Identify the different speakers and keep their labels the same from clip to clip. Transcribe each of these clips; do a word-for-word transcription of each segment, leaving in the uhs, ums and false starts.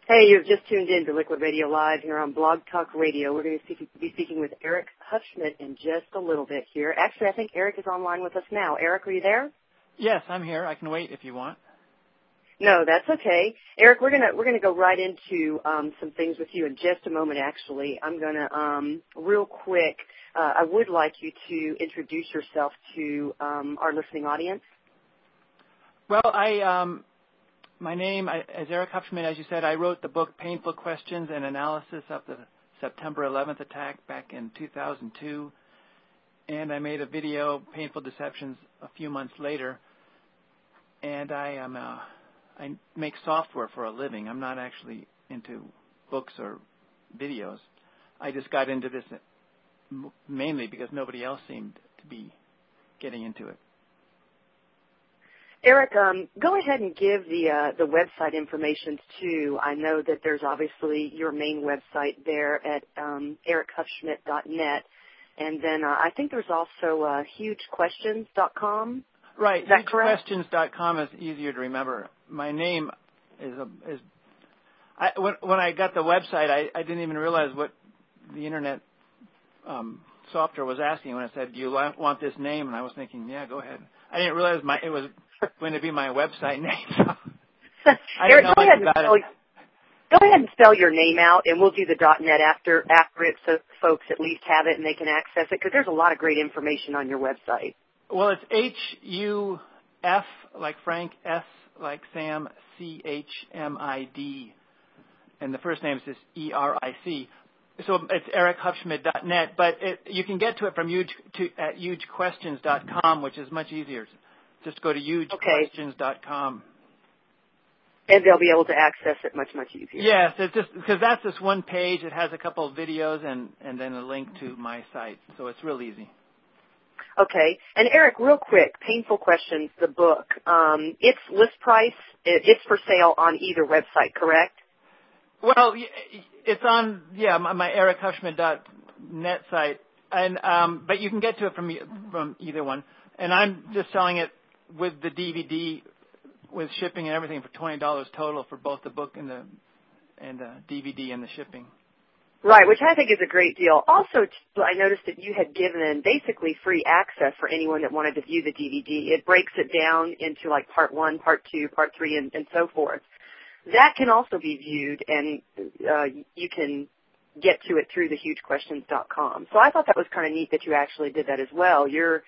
Speaker 1: Hey, you've just tuned in to Liquid Radio Live here on Blog Talk Radio. We're going to speak, be speaking with Eric Hufschmidt in just a little bit here. Actually, I think Eric is online with us now. Eric, are you there?
Speaker 2: Yes, I'm here. I can wait if you want.
Speaker 1: No, that's okay. Eric, we're gonna we're gonna go right into um, some things with you in just a moment. Actually, I'm gonna um, real quick. Uh, I would like you to introduce yourself to um, our listening audience.
Speaker 2: Well, I um, my name is Eric Hufschmidt. As you said, I wrote the book "Painful Questions: An Analysis of the September eleventh Attack" back in two thousand two, and I made a video, "Painful Deceptions," a few months later. And I am uh, I make software for a living. I'm not actually into books or videos. I just got into this mainly because nobody else seemed to be getting into it.
Speaker 1: Eric, um, go ahead and give the uh, the website information too. I know that there's obviously your main website there at um, eric hufschmidt dot net, and then uh, I think there's also uh, huge questions dot com.
Speaker 2: Right,
Speaker 1: huge
Speaker 2: questions dot com is easier to remember. My name is a, is I, when when I got the website, I, I didn't even realize what the internet um, software was asking when I said, "Do you want this name?" And I was thinking, "Yeah, go ahead." I didn't realize my it was going to be my website name. So I didn't
Speaker 1: Eric,
Speaker 2: know
Speaker 1: go
Speaker 2: much
Speaker 1: ahead, and
Speaker 2: about
Speaker 1: spell,
Speaker 2: it.
Speaker 1: go ahead and spell your name out, and we'll do the .net after after it, so folks at least have it and they can access it, because there's a lot of great information on your website.
Speaker 2: Well, it's H U F like Frank, S like Sam, C H M I D, and the first name is just E R I C. So it's eric hufschmidt dot net, but it, you can get to it from huge to, at huge questions dot com, which is much easier. Just go to huge questions dot com.
Speaker 1: Okay. And they'll be able to access it much, much easier.
Speaker 2: Yes, it's just because that's just one page. It has a couple of videos and, and then a link to my site, so it's real easy.
Speaker 1: Okay. And Eric, real quick, Painful Questions, the book, um, its list price, it, it's for sale on either website, correct?
Speaker 2: Well, it's on, yeah, my eric hufschmidt dot net site, and um, but you can get to it from from either one. And I'm just selling it with the D V D, with shipping and everything, for twenty dollars total for both the book and the and the D V D and the shipping.
Speaker 1: Right, which I think is a great deal. Also, I noticed that you had given basically free access for anyone that wanted to view the D V D. It breaks it down into like part one, part two, part three, and, and so forth. That can also be viewed, and uh, you can get to it through the huge questions dot com. So I thought that was kind of neat that you actually did that as well. You're,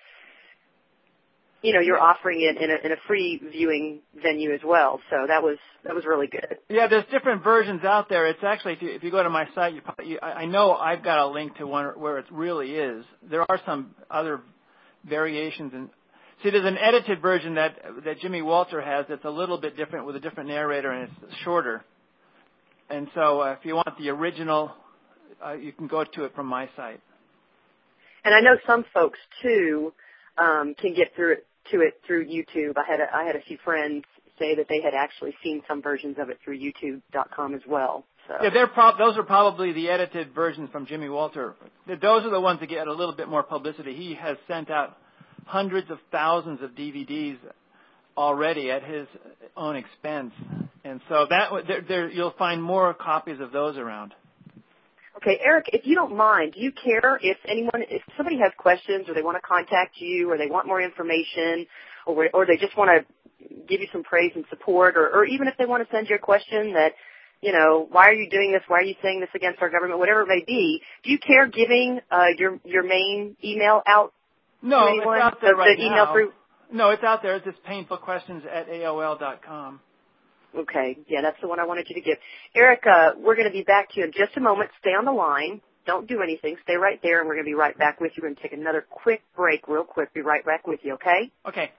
Speaker 1: you know, you're offering it in a, in a free viewing venue as well. So that was that was really good.
Speaker 2: Yeah, there's different versions out there. It's actually, if you, if you go to my site, you, probably, you, I know I've got a link to one where it really is. There are some other variations and. See, there's an edited version that that Jimmy Walter has that's a little bit different with a different narrator, and it's shorter. And so uh, if you want the original, uh, you can go to it from my site.
Speaker 1: And I know some folks, too, um, can get through it, to it through YouTube. I had a, I had a few friends say that they had actually seen some versions of it through YouTube dot com as well. So.
Speaker 2: Yeah, they're prob- those are probably the edited versions from Jimmy Walter. Those are the ones that get a little bit more publicity. He has sent out hundreds of thousands of D V Ds already at his own expense, and so that there, there, you'll find more copies of those around.
Speaker 1: Okay, Eric, if you don't mind, do you care if anyone, if somebody has questions, or they want to contact you, or they want more information, or or they just want to give you some praise and support, or, or even if they want to send you a question that, you know, why are you doing this? Why are you saying this against our government? Whatever it may be, do you care giving uh, your your main email out?
Speaker 2: No, it's out there right
Speaker 1: the email
Speaker 2: now.
Speaker 1: Through?
Speaker 2: No, it's out there. It's just painful questions at A O L dot com.
Speaker 1: Okay. Yeah, that's the one I wanted you to give. Eric, uh, we're going to be back to you in just a moment. Stay on the line. Don't do anything. Stay right there, and we're going to be right back with you. We're going to take another quick break real quick. Be right back with you, okay?
Speaker 2: Okay.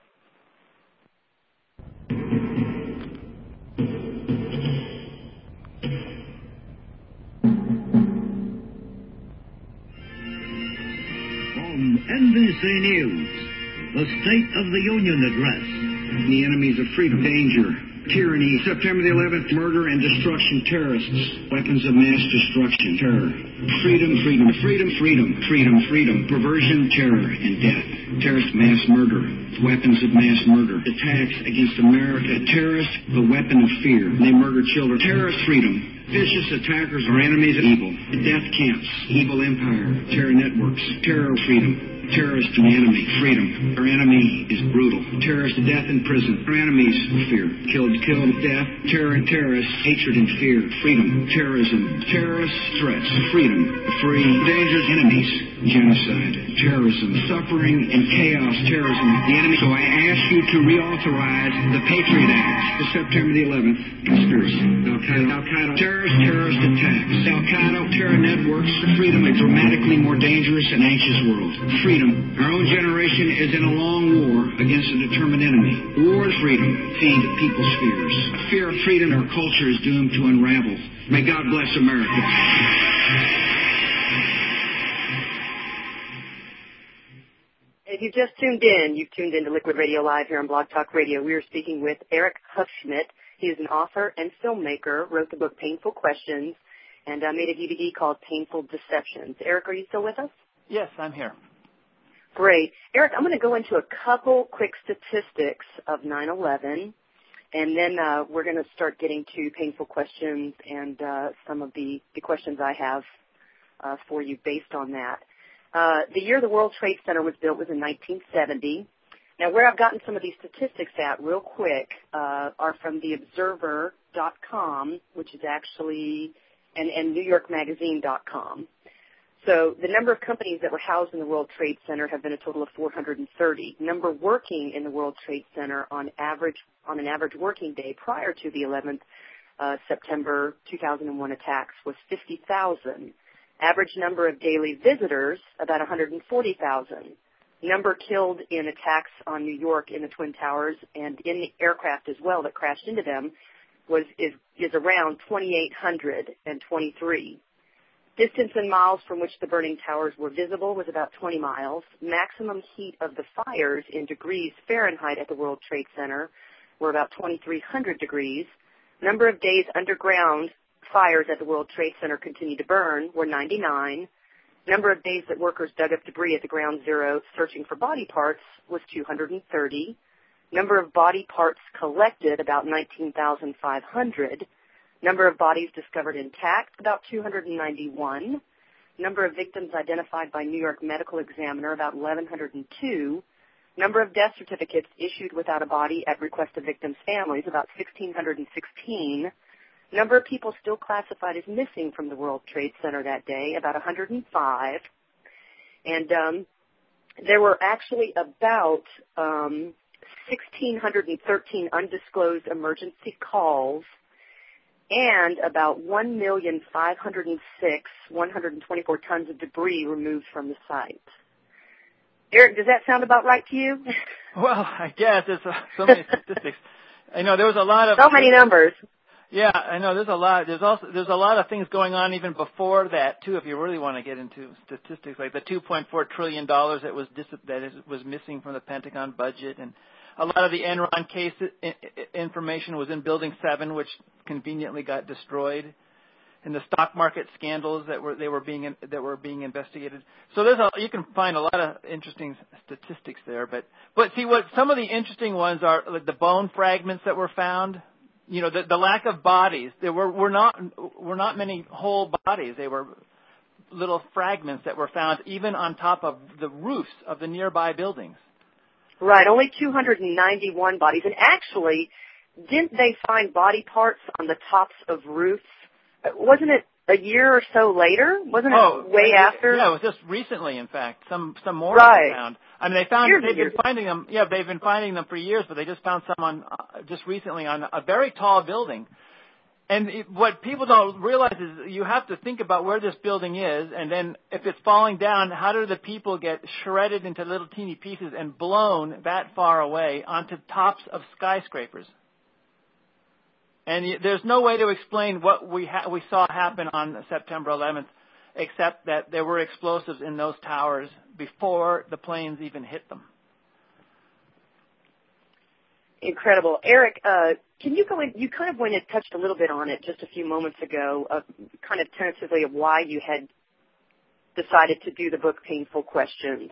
Speaker 3: N B C News, the State of the Union address.
Speaker 4: The enemies of freedom.
Speaker 3: Danger. tyranny. September the eleventh, murder and destruction, terrorists, weapons of mass destruction, terror. Freedom, freedom, freedom, freedom, freedom, freedom, perversion, terror, and death. Terrorist mass murder, weapons of mass murder, attacks against America. Terrorists, the weapon of fear. They murder children. Terrorist freedom. Vicious attackers are enemies of evil. Death camps, evil empire, terror networks, terror freedom. Terrorist and enemy, freedom. Our enemy is brutal. Terrorist, death in prison. Our enemies, fear. Killed, killed, death, terror and terrorists, hatred and fear, freedom, terrorism, terrorist threats, freedom, free, dangers, enemies, genocide, terrorism, suffering and chaos, terrorism, the enemy. So I ask you to reauthorize the Patriot Act, the September the eleventh conspiracy. Al-Qaeda, Al-Qaeda, terrorist, terrorist attacks, Al-Qaeda, terror networks, freedom, a dramatically more dangerous and anxious world. Freedom. Our own generation is in a long war against a determined enemy. War of freedom. Feed people's fears. Fear of freedom, our culture is doomed to unravel. May God bless America.
Speaker 1: If you've just tuned in, you've tuned in to Liquid Radio Live here on Blog Talk Radio. We are speaking with Eric Hufschmidt. He is an author and filmmaker, wrote the book Painful Questions, and uh, made a D V D called Painful Deceptions. Eric, are you still with us?
Speaker 2: Yes, I'm here.
Speaker 1: Great. Eric, I'm going to go into a couple quick statistics of nine eleven, and then uh, we're going to start getting to painful questions and uh, some of the, the questions I have uh, for you based on that. Uh, the year the World Trade Center was built was in nineteen seventy. Now, where I've gotten some of these statistics at real quick uh, are from the observer dot com, which is actually, and, and new york magazine dot com. So the number of companies that were housed in the World Trade Center have been a total of four hundred thirty. Number working in the World Trade Center on average, on an average working day prior to the eleventh uh, September two thousand one attacks was fifty thousand. Average number of daily visitors, about one hundred forty thousand. Number killed in attacks on New York in the Twin Towers and in the aircraft as well that crashed into them was is, is around two thousand eight hundred twenty-three. Distance in miles from which the burning towers were visible was about twenty miles. Maximum heat of the fires in degrees Fahrenheit at the World Trade Center were about twenty-three hundred degrees. Number of days underground fires at the World Trade Center continued to burn were ninety-nine. Number of days that workers dug up debris at the ground zero searching for body parts was two hundred thirty. Number of body parts collected, about nineteen thousand five hundred. Number of bodies discovered intact, about two hundred ninety-one. Number of victims identified by New York Medical Examiner, about eleven oh two. Number of death certificates issued without a body at request of victims' families, about one thousand six hundred sixteen. Number of people still classified as missing from the World Trade Center that day, about one hundred five. And um, there were actually about um, one thousand six hundred thirteen undisclosed emergency calls and about one million five hundred six thousand one hundred twenty-four tons of debris removed from the site. Eric, does that sound about right to you?
Speaker 2: Well, I guess there's uh, so many statistics. I know there was a lot of
Speaker 1: so many numbers.
Speaker 2: Yeah, I know there's a lot. There's also there's a lot of things going on even before that too. If you really want to get into statistics, like the two point four trillion dollars that was dis- that is, was missing from the Pentagon budget, and a lot of the Enron case information was in Building Seven, which conveniently got destroyed, and the stock market scandals that were they were being in, that were being investigated. So there's a, you can find a lot of interesting statistics there. But but see what some of the interesting ones are, like the bone fragments that were found. You know, the, the lack of bodies. There were, were not were not many whole bodies. They were little fragments that were found even on top of the roofs of the nearby buildings.
Speaker 1: Right, only two hundred ninety-one bodies. And actually, didn't they find body parts on the tops of roofs? Wasn't it a year or so later? Wasn't it
Speaker 2: oh,
Speaker 1: way
Speaker 2: yeah,
Speaker 1: after?
Speaker 2: Yeah, it was just recently, in fact. Some some more
Speaker 1: right.
Speaker 2: were found. I mean, they found
Speaker 1: years
Speaker 2: they've been finding them. Yeah, they've been finding them for years, but they just found some on uh, just recently on a very tall building. And it, what people don't realize is you have to think about where this building is, and then if it's falling down, how do the people get shredded into little teeny pieces and blown that far away onto tops of skyscrapers? And there's no way to explain what we ha- we saw happen on September eleventh, except that there were explosives in those towers before the planes even hit them.
Speaker 1: incredible. Eric, uh, can you go in, you kind of went and touched a little bit on it just a few moments ago, uh, kind of tentatively of why you had decided to do the book Painful Questions.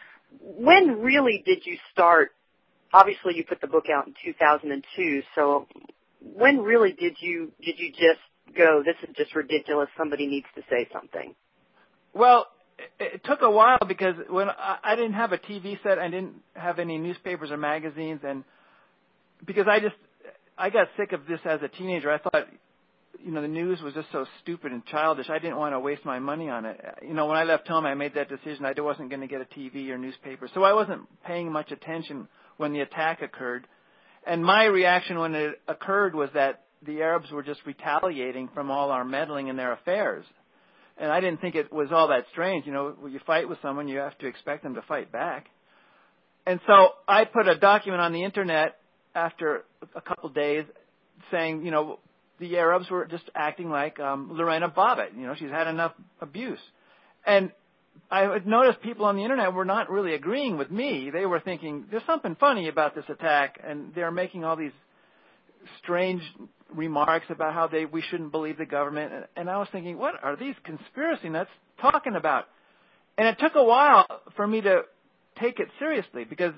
Speaker 1: When really did you start, obviously you put the book out in two thousand two, so when really did you did you just go, this is just ridiculous, somebody needs to say something?
Speaker 2: Well, it, it took a while because when I, I didn't have a T V set, I didn't have any newspapers or magazines, and because I just, I got sick of this as a teenager. I thought, you know, the news was just so stupid and childish. I didn't want to waste my money on it. You know, when I left home, I made that decision. I wasn't going to get a T V or newspaper. So I wasn't paying much attention when the attack occurred. And my reaction when it occurred was that the Arabs were just retaliating from all our meddling in their affairs. And I didn't think it was all that strange. You know, when you fight with someone, you have to expect them to fight back. And so I put a document on the Internet after a couple days saying, you know, the Arabs were just acting like um, Lorena Bobbitt. You know, she's had enough abuse. And I had noticed people on the Internet were not really agreeing with me. They were thinking, there's something funny about this attack, and they're making all these strange remarks about how they we shouldn't believe the government. And, and I was thinking, what are these conspiracy nuts talking about? And it took a while for me to take it seriously because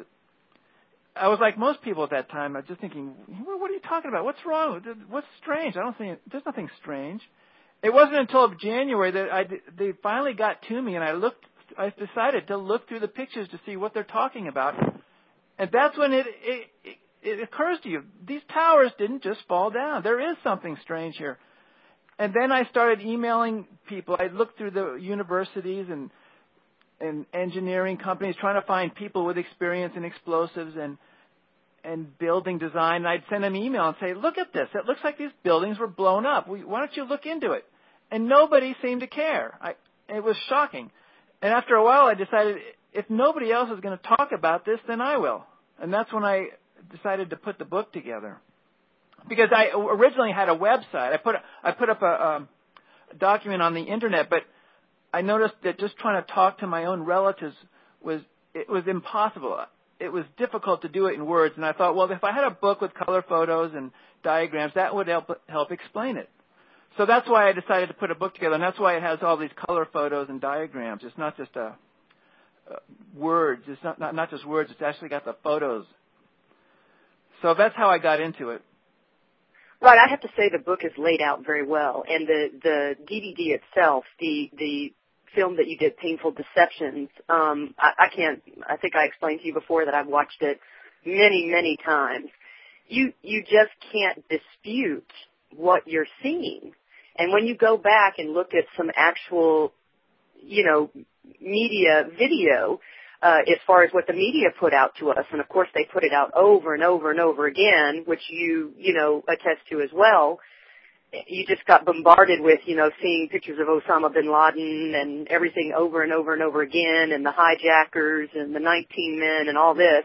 Speaker 2: I was like most people at that time. I was just thinking, what are you talking about? What's wrong? What's strange? I don't think there's nothing strange. It wasn't until January that I, they finally got to me, and I looked. I decided to look through the pictures to see what they're talking about, and that's when it it, it it occurs to you: these towers didn't just fall down. There is something strange here. And then I started emailing people. I looked through the universities and and engineering companies trying to find people with experience in explosives and and building design. And I'd send them email and say, look at this. It looks like these buildings were blown up. We, why don't you look into it? And nobody seemed to care. I, it was shocking. And after a while, I decided if nobody else is going to talk about this, then I will. And that's when I decided to put the book together. Because I originally had a website. I put I put up a, a document on the Internet, but I noticed that just trying to talk to my own relatives was it was impossible. It was difficult to do it in words, and I thought, well, if I had a book with color photos and diagrams, that would help help explain it. So that's why I decided to put a book together, and that's why it has all these color photos and diagrams. It's not just a, uh, words. It's not, not not just words. It's actually got the photos. So that's how I got into it.
Speaker 1: Right, I have to say the book is laid out very well, and the, the D V D itself, the the film that you did, Painful Deceptions, um, I, I can't, I think I explained to you before that I've watched it many, many times. You you just can't dispute what you're seeing. And when you go back and look at some actual, you know, media video, Uh, as far as what the media put out to us, and of course they put it out over and over and over again, which you, you know, attest to as well. You just got bombarded with, you know, seeing pictures of Osama bin Laden and everything over and over and over again, and the hijackers and the nineteen men and all this.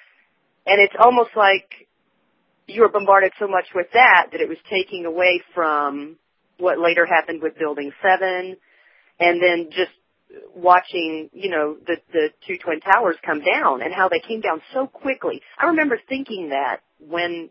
Speaker 1: And it's almost like you were bombarded so much with that that it was taking away from what later happened with Building seven, and then just watching, you know, the, the two Twin Towers come down and how they came down so quickly. I remember thinking that when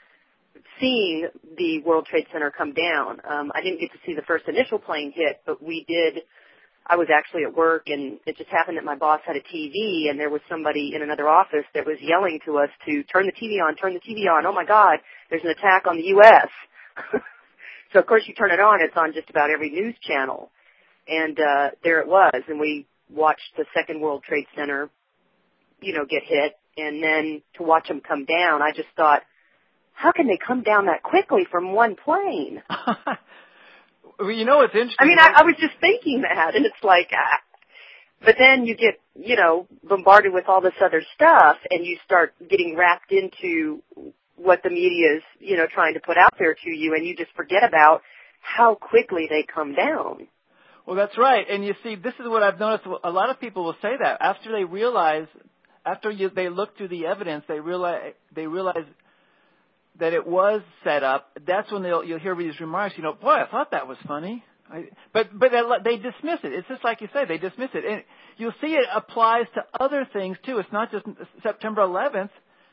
Speaker 1: seeing the World Trade Center come down. Um, I didn't get to see the first initial plane hit, but we did. I was actually at work, and it just happened that my boss had a T V, and there was somebody in another office that was yelling to us to turn the T V on, turn the T V on. Oh, my God, there's an attack on the U S So, of course, you turn it on, it's on just about every news channel. And uh, there it was, and we watched the Second World Trade Center, you know, get hit. And then to watch them come down, I just thought, how can they come down that quickly from one plane?
Speaker 2: Well, you know what's interesting?
Speaker 1: I mean, I, I was just thinking that, and it's like, ah. But then you get, you know, bombarded with all this other stuff, and you start getting wrapped into what the media is, you know, trying to put out there to you, and you just forget about how quickly they come down.
Speaker 2: Well, that's right. And you see, this is what I've noticed. A lot of people will say that after they realize, after you, they look through the evidence, they realize they realize that it was set up. That's when they'll you'll hear these remarks. You know, boy, I thought that was funny. I, but but they dismiss it. It's just like you say, they dismiss it, and you'll see it applies to other things too. It's not just September eleventh.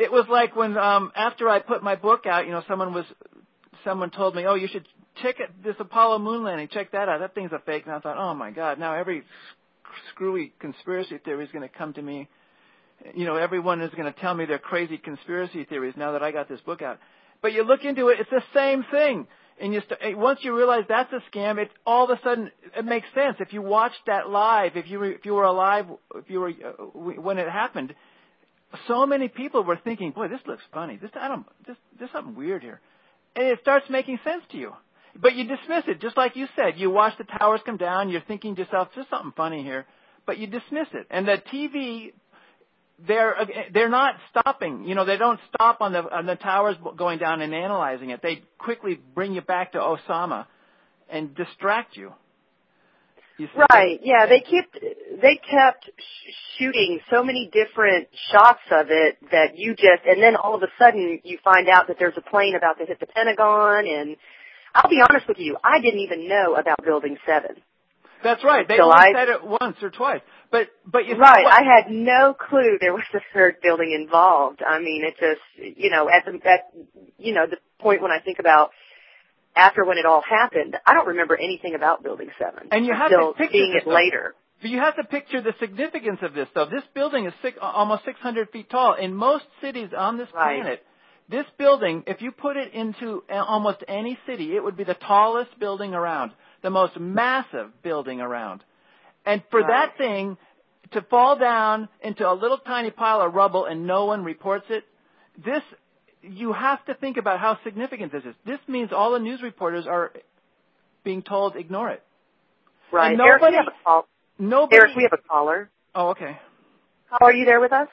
Speaker 2: it was like when um, after I put my book out, you know, someone was someone told me, oh, you should check it, this Apollo moon landing. Check that out. That thing's a fake. And I thought, oh my God, now every screwy conspiracy theory is going to come to me. You know, everyone is going to tell me their crazy conspiracy theories now that I got this book out. But you look into it, it's the same thing. And you st- once you realize that's a scam, it all of a sudden it makes sense. If you watched that live, if you were, if you were alive, if you were uh, when it happened, so many people were thinking, "Boy, this looks funny. This I don't. This there's something weird here," and it starts making sense to you. But you dismiss it, just like you said. You watch the towers come down. You're thinking to yourself, "There's something funny here," but you dismiss it. And the T V. They're they're not stopping. You know, they don't stop on the on the towers going down and analyzing it. They quickly bring you back to Osama and distract you. you
Speaker 1: right. Yeah. They kept they kept sh- shooting so many different shots of it that you just and then all of a sudden you find out that there's a plane about to hit the Pentagon. And I'll be honest with you, I didn't even know about Building Seven.
Speaker 2: That's right. They
Speaker 1: so
Speaker 2: only
Speaker 1: I,
Speaker 2: said it once or twice. But but you
Speaker 1: right,
Speaker 2: what?
Speaker 1: I had no clue there was a third building involved. I mean, it just you know at the at you know the point when I think about after when it all happened, I don't remember anything about Building Seven.
Speaker 2: And you have
Speaker 1: until
Speaker 2: to picture
Speaker 1: seeing
Speaker 2: this,
Speaker 1: it later.
Speaker 2: But you have to picture the significance of this, though. This building is six, almost six hundred feet tall. In most cities on this
Speaker 1: right.
Speaker 2: planet, this building, if you put it into almost any city, it would be the tallest building around, the most massive building around. And for
Speaker 1: right.
Speaker 2: that thing to fall down into a little tiny pile of rubble and no one reports it, this, you have to think about how significant this is. This means all the news reporters are being told ignore it.
Speaker 1: Right.
Speaker 2: And nobody,
Speaker 1: Eric, we have a call.
Speaker 2: Nobody,
Speaker 1: Eric, we have a caller.
Speaker 2: Oh, okay.
Speaker 1: Caller, are you there with us?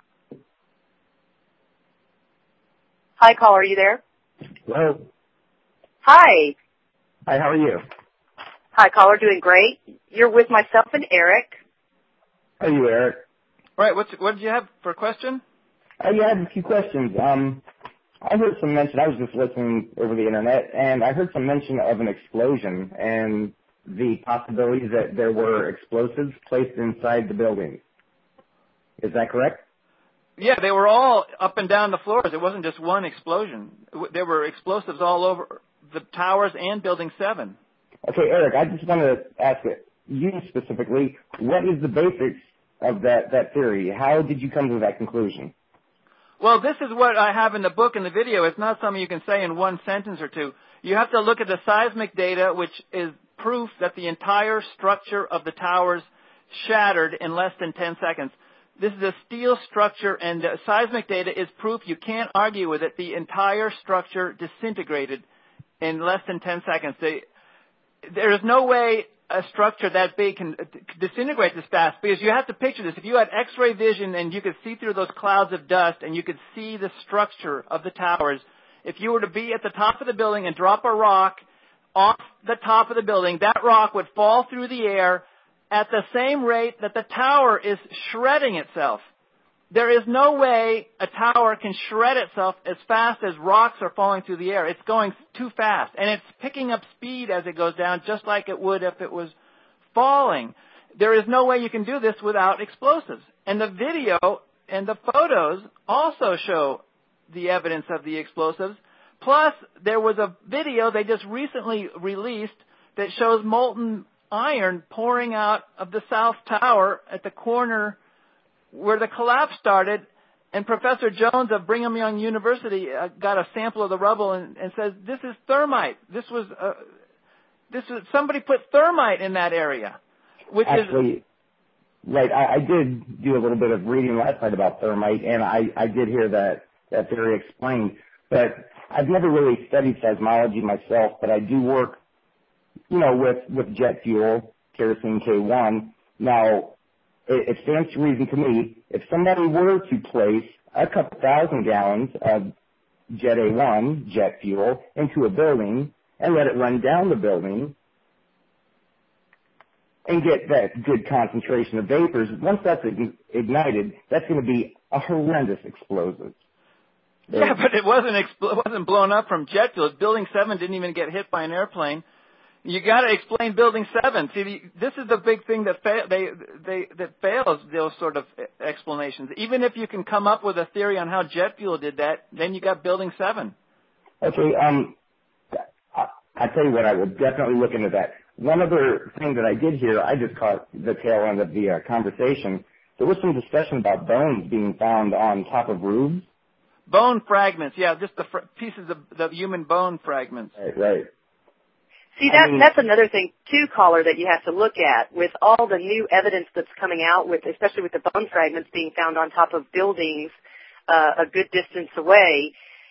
Speaker 1: Hi, caller, are you there?
Speaker 4: Hello.
Speaker 1: Hi.
Speaker 4: Hi, how are you?
Speaker 1: Hi, caller, doing great. You're with myself and Eric.
Speaker 4: How are you, Eric?
Speaker 2: All right, what's, what did you have for a question?
Speaker 4: Uh, yeah, I have a few questions. Um, I heard some mention, I was just listening over the internet, and I heard some mention of an explosion and the possibility that there were explosives placed inside the building. Is that correct?
Speaker 2: Yeah, they were all up and down the floors. It wasn't just one explosion. There were explosives all over the towers and Building seven.
Speaker 4: Okay, Eric, I just want to ask you specifically, what is the basics of that, that theory? How did you come to that conclusion?
Speaker 2: Well, this is what I have in the book and the video. It's not something you can say in one sentence or two. You have to look at the seismic data, which is proof that the entire structure of the towers shattered in less than ten seconds. This is a steel structure, and the seismic data is proof. You can't argue with it. The entire structure disintegrated in less than ten seconds. They, there is no way a structure that big can disintegrate this fast, because you have to picture this. If you had X-ray vision and you could see through those clouds of dust and you could see the structure of the towers, if you were to be at the top of the building and drop a rock off the top of the building, that rock would fall through the air at the same rate that the tower is shredding itself. There is no way a tower can shred itself as fast as rocks are falling through the air. It's going too fast, and it's picking up speed as it goes down, just like it would if it was falling. There is no way you can do this without explosives. And the video and the photos also show the evidence of the explosives. Plus, there was a video they just recently released that shows molten iron pouring out of the South Tower at the corner where the collapse started, and Professor Jones of Brigham Young University uh, got a sample of the rubble and, and says, this is thermite. This was, uh, this was, somebody put thermite in that area. Which
Speaker 4: Actually,
Speaker 2: is,
Speaker 4: right, I, I did do a little bit of reading last night about thermite, and I, I did hear that, that theory explained. But I've never really studied seismology myself, but I do work, you know, with, with jet fuel, kerosene K one. Now, it stands to reason to me, if somebody were to place a couple thousand gallons of Jet A one, jet fuel, into a building and let it run down the building and get that good concentration of vapors, once that's ignited, that's going to be a horrendous explosive.
Speaker 2: Yeah, but it wasn't, expl- it wasn't blown up from jet fuel. Building seven didn't even get hit by an airplane. You got to explain Building Seven. See, this is the big thing that fa- they they that fails those sort of explanations. Even if you can come up with a theory on how jet fuel did that, then you got Building Seven.
Speaker 4: Okay. Um, I, I tell you what, I will definitely look into that. One other thing that I did hear, I just caught the tail end of the uh, conversation. There was some discussion about bones being found on top of roofs.
Speaker 2: Bone fragments, yeah, just the fr- pieces of the human bone fragments.
Speaker 4: Right, right.
Speaker 1: See, that,
Speaker 4: I mean,
Speaker 1: that's another thing, too, caller, that you have to look at with all the new evidence that's coming out, with, especially with the bone fragments being found on top of buildings uh, a good distance away.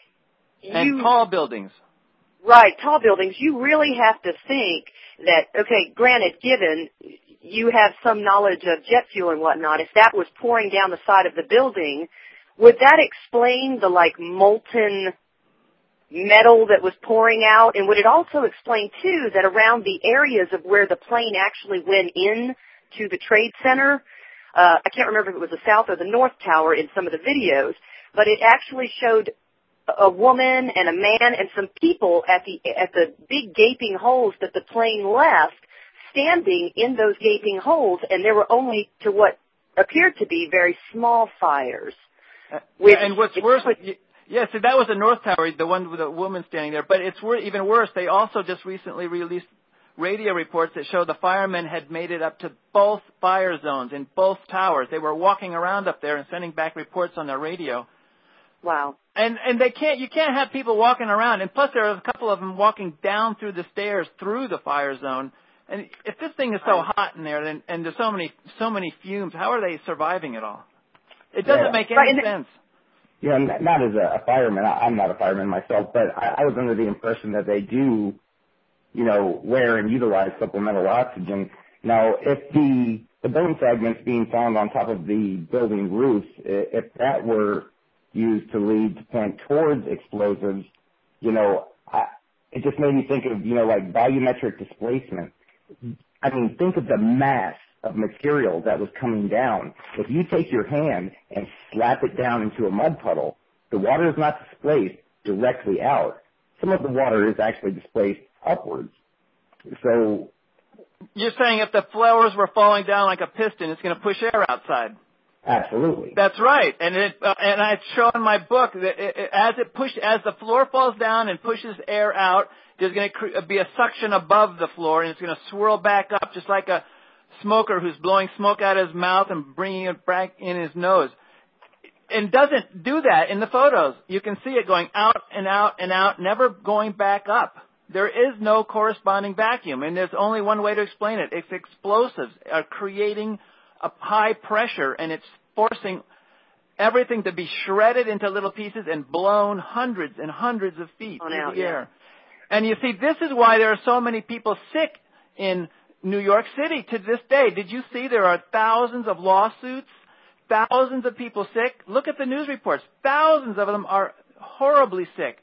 Speaker 2: And
Speaker 1: you,
Speaker 2: tall buildings.
Speaker 1: Right, tall buildings. You really have to think that, okay, granted, given you have some knowledge of jet fuel and whatnot, if that was pouring down the side of the building, would that explain the, like, molten metal that was pouring out? And would it also explain, too, that around the areas of where the plane actually went in to the Trade Center, uh, I can't remember if it was the South or the North Tower in some of the videos, but it actually showed a woman and a man and some people at the at the big gaping holes that the plane left, standing in those gaping holes, and there were only, to what appeared to be, very small fires.
Speaker 2: Uh, yeah, and what's worse, yeah, so that was the North Tower, the one with the woman standing there. But it's wor- even worse. They also just recently released radio reports that show the firemen had made it up to both fire zones in both towers. They were walking around up there and sending back reports on their radio.
Speaker 1: Wow.
Speaker 2: And and they can't you can't have people walking around. And plus, there are a couple of them walking down through the stairs through the fire zone. And if this thing is so hot in there, then, and there's so many so many fumes, how are they surviving it all? It doesn't
Speaker 4: Yeah.
Speaker 2: make any
Speaker 1: right,
Speaker 2: sense.
Speaker 4: Yeah, not, not as a, a fireman. I, I'm not a fireman myself, but I, I was under the impression that they do, you know, wear and utilize supplemental oxygen. Now, if the the bone fragments being found on top of the building roofs, if that were used to lead to point towards explosives, you know, I, it just made me think of, you know, like volumetric displacement. I mean, think of the mass of material that was coming down. If you take your hand and slap it down into a mud puddle, the water is not displaced directly out. Some of the water is actually displaced upwards. So
Speaker 2: You're saying if the flowers were falling down like a piston, it's going to push air outside.
Speaker 4: absolutely.
Speaker 2: That's right, and it uh, and I show in my book that it, it, as it push as the floor falls down and pushes air out, there's going to cre- be a suction above the floor, and it's going to swirl back up, just like a smoker who's blowing smoke out of his mouth and bringing it back in his nose. And doesn't do that in the photos. You can see it going out and out and out, never going back up. There is no corresponding vacuum, and there's only one way to explain it. It's explosives are creating a high pressure, and it's forcing everything to be shredded into little pieces and blown hundreds and hundreds of feet
Speaker 1: On
Speaker 2: through
Speaker 1: out,
Speaker 2: the air.
Speaker 1: yeah.
Speaker 2: And you see, this is why there are so many people sick in New York City to this day. Did you see there are thousands of lawsuits, thousands of people sick? Look at the news reports. Thousands of them are horribly sick.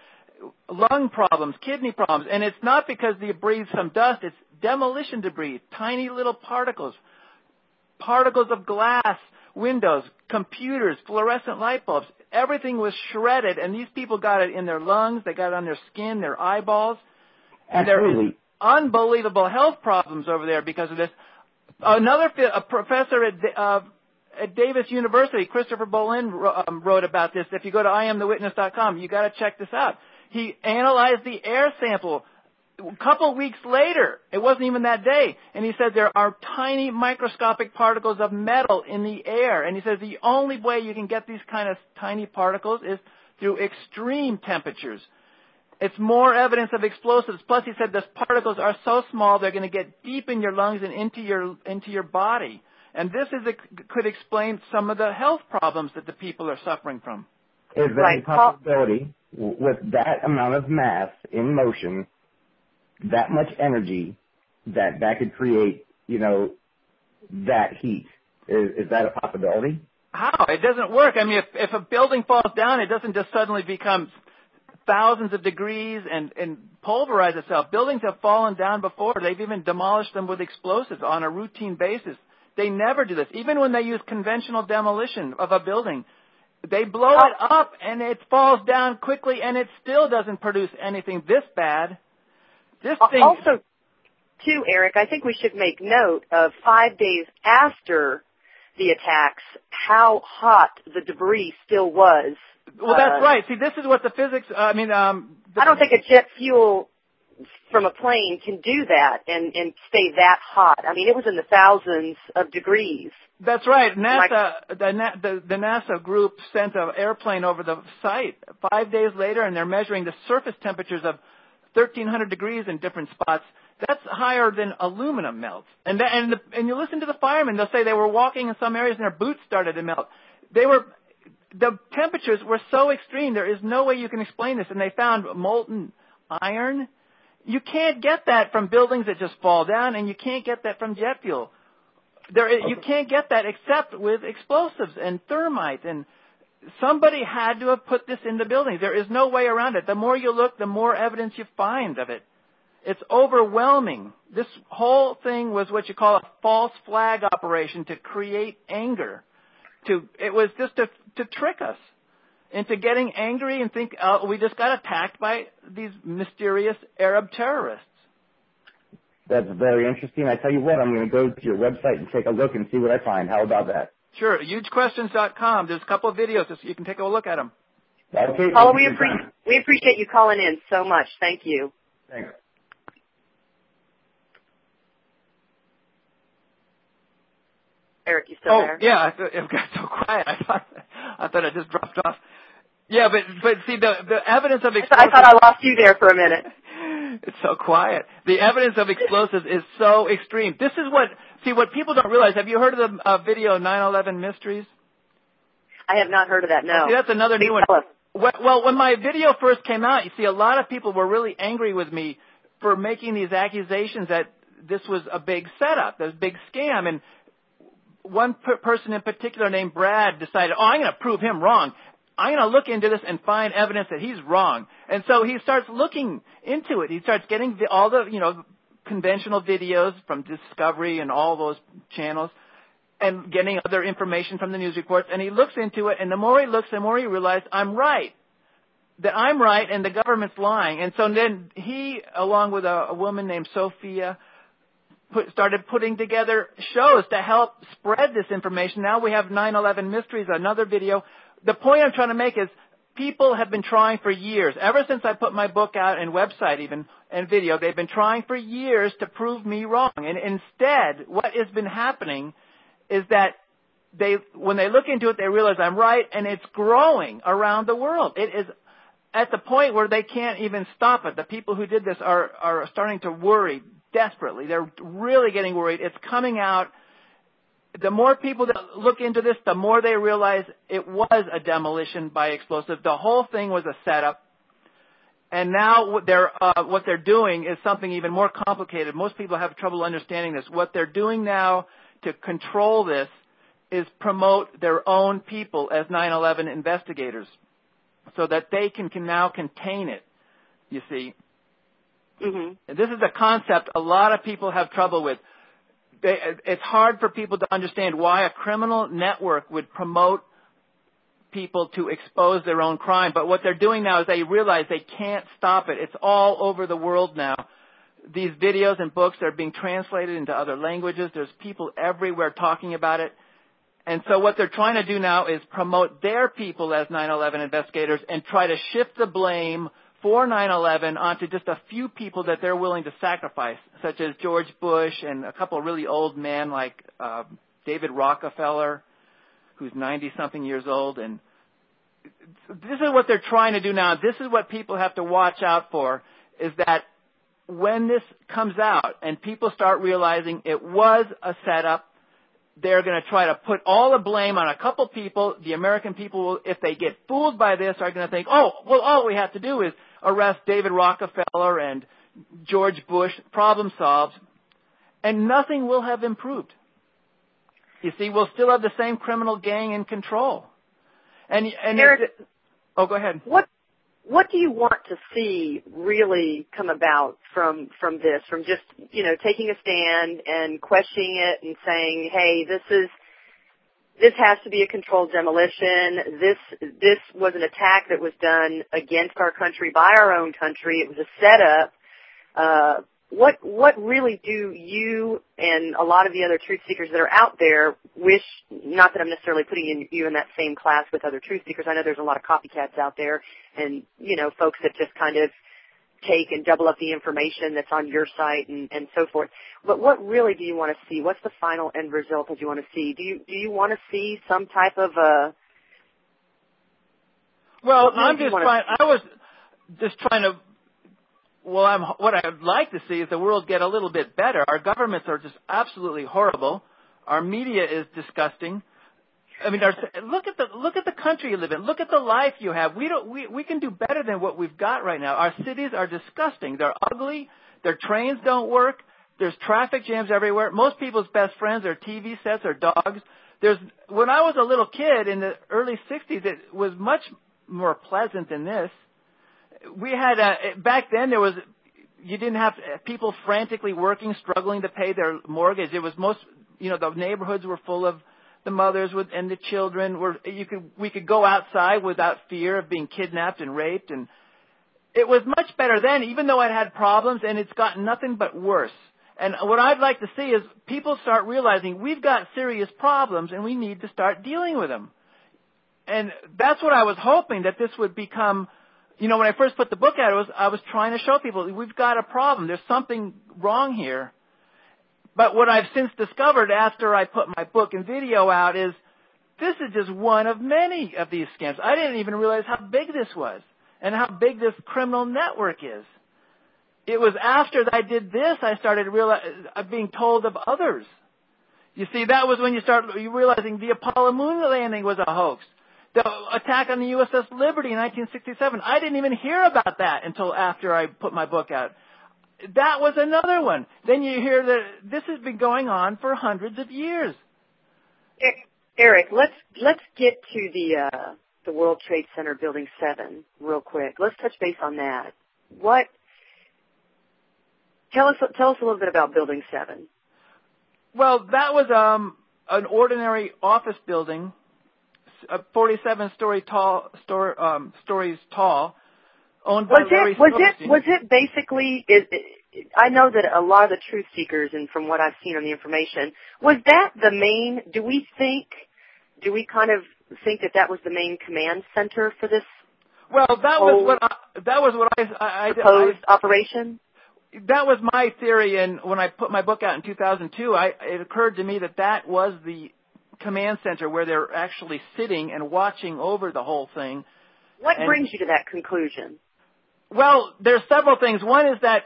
Speaker 2: Lung problems, kidney problems. And it's not because they breathe some dust. It's demolition debris, tiny little particles. Particles of glass, windows, computers, fluorescent light bulbs. Everything was shredded, and these people got it in their lungs. They got it on their skin, their eyeballs. And there is unbelievable health problems over there because of this. Another a professor at, uh, at Davis University, Christopher Bolin, um, wrote about this. If you go to I am the witness dot com, you got to check this out. He analyzed the air sample a couple weeks later. It wasn't even that day. And he said there are tiny microscopic particles of metal in the air. And he says the only way you can get these kind of tiny particles is through extreme temperatures. It's more evidence of explosives. Plus, he said those particles are so small they're going to get deep in your lungs and into your into your body. And this is a, could explain some of the health problems that the people are suffering from.
Speaker 4: Is there
Speaker 1: Right.
Speaker 4: a possibility with that amount of mass in motion, that much energy, that that could create, you know, that heat? Is, is that a possibility?
Speaker 2: How? It doesn't work. I mean, if, if a building falls down, it doesn't just suddenly become thousands of degrees and, and pulverize itself. Buildings have fallen down before. They've even demolished them with explosives on a routine basis. They never do this. Even when they use conventional demolition of a building, they blow it up and it falls down quickly and it still doesn't produce anything this bad. This thing.
Speaker 1: Also, too, Eric, I think we should make note of five days after the attacks, how hot the debris still was.
Speaker 2: Well, that's
Speaker 1: uh,
Speaker 2: right. See, this is what the physics, uh, I mean, um, the,
Speaker 1: I don't think a jet fuel from a plane can do that and, and stay that hot. I mean, it was in the thousands of degrees.
Speaker 2: That's right. NASA, the, the, the NASA group sent an airplane over the site five days later, and they're measuring the surface temperatures of thirteen hundred degrees in different spots. That's higher than aluminum melts. And the, and, the, and you listen to the firemen, they'll say they were walking in some areas and their boots started to melt. They were, the temperatures were so extreme, there is no way you can explain this. And they found molten iron. You can't get that from buildings that just fall down, and you can't get that from jet fuel. There, is, you can't get that except with explosives and thermite, and somebody had to have put this in the building. There is no way around it. The more you look, the more evidence you find of it. It's overwhelming. This whole thing was what you call a false flag operation to create anger. To it was just to to trick us into getting angry and think, oh, we just got attacked by these mysterious Arab terrorists.
Speaker 4: That's very interesting. I tell you what, I'm going to go to your website and take a look and see what I find. How about that?
Speaker 2: Sure, huge questions dot com. There's a couple of videos so you can take a look at them.
Speaker 4: Okay.
Speaker 1: Paula, we, appre- we appreciate you calling in so much. Thank you.
Speaker 4: Thanks.
Speaker 1: Eric, you still
Speaker 2: oh,
Speaker 1: there?
Speaker 2: yeah, I thought, it got so quiet. I thought I thought it just dropped off. Yeah, but but see, the the evidence of explosives.
Speaker 1: I thought I lost you there for a minute.
Speaker 2: It's so quiet. The evidence of explosives is so extreme. This is what see what people don't realize. Have you heard of the uh, video nine eleven Mysteries?
Speaker 1: I have not heard of that. No.
Speaker 2: See, that's another new one. Well, when my video first came out, you see, a lot of people were really angry with me for making these accusations that this was a big setup, this big scam, and one per- person in particular named Brad decided, oh, I'm going to prove him wrong. I'm going to look into this and find evidence that he's wrong. And so he starts looking into it. He starts getting the, all the, you know, conventional videos from Discovery and all those channels and getting other information from the news reports. And he looks into it, and the more he looks, the more he realizes, I'm right. That I'm right and the government's lying. And so then he, along with a, a woman named Sophia, Put, started putting together shows to help spread this information. Now we have nine eleven Mysteries, another video. The point I'm trying to make is people have been trying for years, ever since I put my book out and website even, and video, they've been trying for years to prove me wrong. And instead, what has been happening is that they, when they look into it, they realize I'm right, and it's growing around the world. It is at the point where they can't even stop it. The people who did this are, are starting to worry desperately. They're really getting worried. It's coming out. The more people that look into this, the more they realize it was a demolition by explosive. The whole thing was a setup. And now what they're, uh, what they're doing is something even more complicated. Most people have trouble understanding this. What they're doing now to control this is promote their own people as nine eleven investigators so that they can, can now contain it, you see. Mm-hmm. This is a concept a lot of people have trouble with. They, it's hard for people to understand why a criminal network would promote people to expose their own crime. But what they're doing now is they realize they can't stop it. It's all over the world now. These videos and books are being translated into other languages. There's people everywhere talking about it. And so what they're trying to do now is promote their people as nine eleven investigators and try to shift the blame for nine eleven onto just a few people that they're willing to sacrifice, such as George Bush and a couple of really old men like uh, David Rockefeller, who's ninety-something years old. And this is what they're trying to do now. This is what people have to watch out for, is that when this comes out and people start realizing it was a setup, they're going to try to put all the blame on a couple people. The American people, will, if they get fooled by this, are going to think, oh, well, all we have to do is arrest David Rockefeller and George Bush, problem solved, and nothing will have improved. You see, we'll still have the same criminal gang in control. And, and
Speaker 1: Eric,
Speaker 2: it, oh, go ahead.
Speaker 1: What What do you want to see really come about from from this? From just, you know, taking a stand and questioning it and saying, hey, this is this has to be a controlled demolition. This this was an attack that was done against our country by our own country. It was a setup. Uh, what what really do you and a lot of the other truth seekers that are out there wish, not that I'm necessarily putting in, you in that same class with other truth seekers. I know there's a lot of copycats out there and, you know, folks that just kind of take and double up the information that's on your site and, and so forth. But what really do you want to see? What's the final end result that you want to see? Do you do you want to see some type of a...
Speaker 2: Well, I'm just trying, I was just trying to, well, I'm, what I'd like to see is the world get a little bit better. Our governments are just absolutely horrible. Our media is disgusting. I mean, our, look at the look at the country you live in. Look at the life you have. We don't. We we can do better than what we've got right now. Our cities are disgusting. They're ugly. Their trains don't work. There's traffic jams everywhere. Most people's best friends are T V sets or dogs. There's when I was a little kid in the early sixties, it was much more pleasant than this. We had a, back then there was you didn't have people frantically working, struggling to pay their mortgage. It was most you know the neighborhoods were full of the mothers with, and the children were, you could, we could go outside without fear of being kidnapped and raped. And it was much better then, even though it had problems, and it's gotten nothing but worse. And what I'd like to see is people start realizing we've got serious problems and we need to start dealing with them. And that's what I was hoping, that this would become, you know, when I first put the book out, it was, I was trying to show people we've got a problem. There's something wrong here. But what I've since discovered after I put my book and video out is this is just one of many of these scams. I didn't even realize how big this was and how big this criminal network is. It was after I did this I started realize, uh, being told of others. You see, that was when you start realizing the Apollo moon landing was a hoax. The attack on the U S S Liberty in nineteen sixty-seven, I didn't even hear about that until after I put my book out. That was another one. Then you hear that this has been going on for hundreds of years.
Speaker 1: Eric, let's let's get to the uh, the World Trade Center Building seven real quick. Let's touch base on that. What? Tell us tell us a little bit about Building seven.
Speaker 2: Well, that was um, an ordinary office building, forty-seven story tall, story, um, stories tall. Owned by
Speaker 1: was
Speaker 2: Larry
Speaker 1: it was
Speaker 2: Silverstein.
Speaker 1: it was it basically? Is, I know that a lot of the truth seekers, and from what I've seen on the information, was that the main? Do we think? Do we kind of think that that was the main command center for this?
Speaker 2: Well, that was what I, that was what I I,
Speaker 1: proposed
Speaker 2: I,
Speaker 1: operation.
Speaker 2: That was my theory, and when I put my book out in two thousand two, I, it occurred to me that that was the command center where they're actually sitting and watching over the whole thing.
Speaker 1: What
Speaker 2: and,
Speaker 1: brings you to that conclusion?
Speaker 2: Well, there's several things. One is that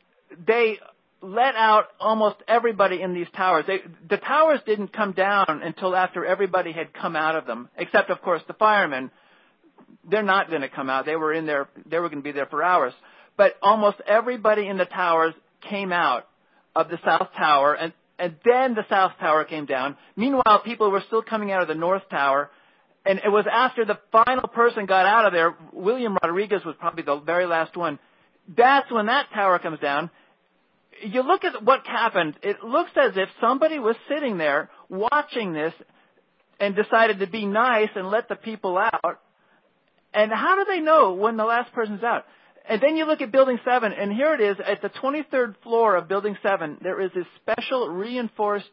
Speaker 2: they let out almost everybody in these towers. They, the towers didn't come down until after everybody had come out of them, except, of course, the firemen. They're not going to come out. They were in there. They were going to be there for hours. But almost everybody in the towers came out of the South Tower, and, and then the South Tower came down. Meanwhile, people were still coming out of the North Tower. And it was after the final person got out of there, William Rodriguez was probably the very last one. That's when that tower comes down. You look at what happened. It looks as if somebody was sitting there watching this and decided to be nice and let the people out. And how do they know when the last person's out? And then you look at Building seven, and here it is. At the twenty-third floor of Building seven, there is this special reinforced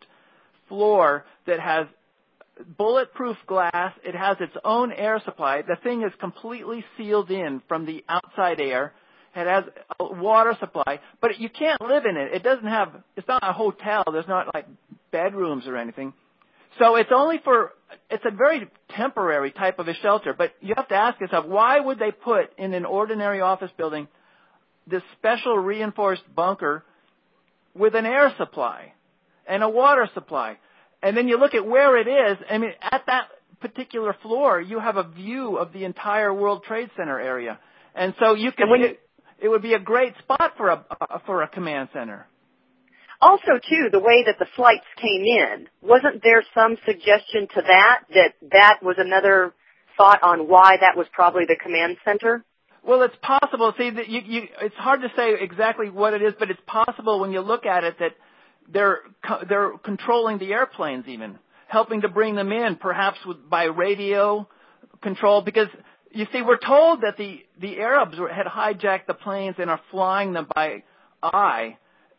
Speaker 2: floor that has bulletproof glass. It has its own air supply. The thing is completely sealed in from the outside air. It has a water supply, but you can't live in it. It doesn't have, it's not a hotel. There's not like bedrooms or anything. So it's only for, it's a very temporary type of a shelter, but you have to ask yourself, why would they put in an ordinary office building this special reinforced bunker with an air supply and a water supply? And then you look at where it is. I mean, at that particular floor, you have a view of the entire World Trade Center area. And so you can, it, it would be a great spot for a, for a command center.
Speaker 1: Also, too, the way that the flights came in, wasn't there some suggestion to that, that that was another thought on why that was probably the command center?
Speaker 2: Well, it's possible. See, that you, you, it's hard to say exactly what it is, but it's possible when you look at it that they're they're controlling the airplanes, even helping to bring them in, perhaps with, by radio control. Because you see, we're told that the the Arabs had hijacked the planes and are flying them by eye.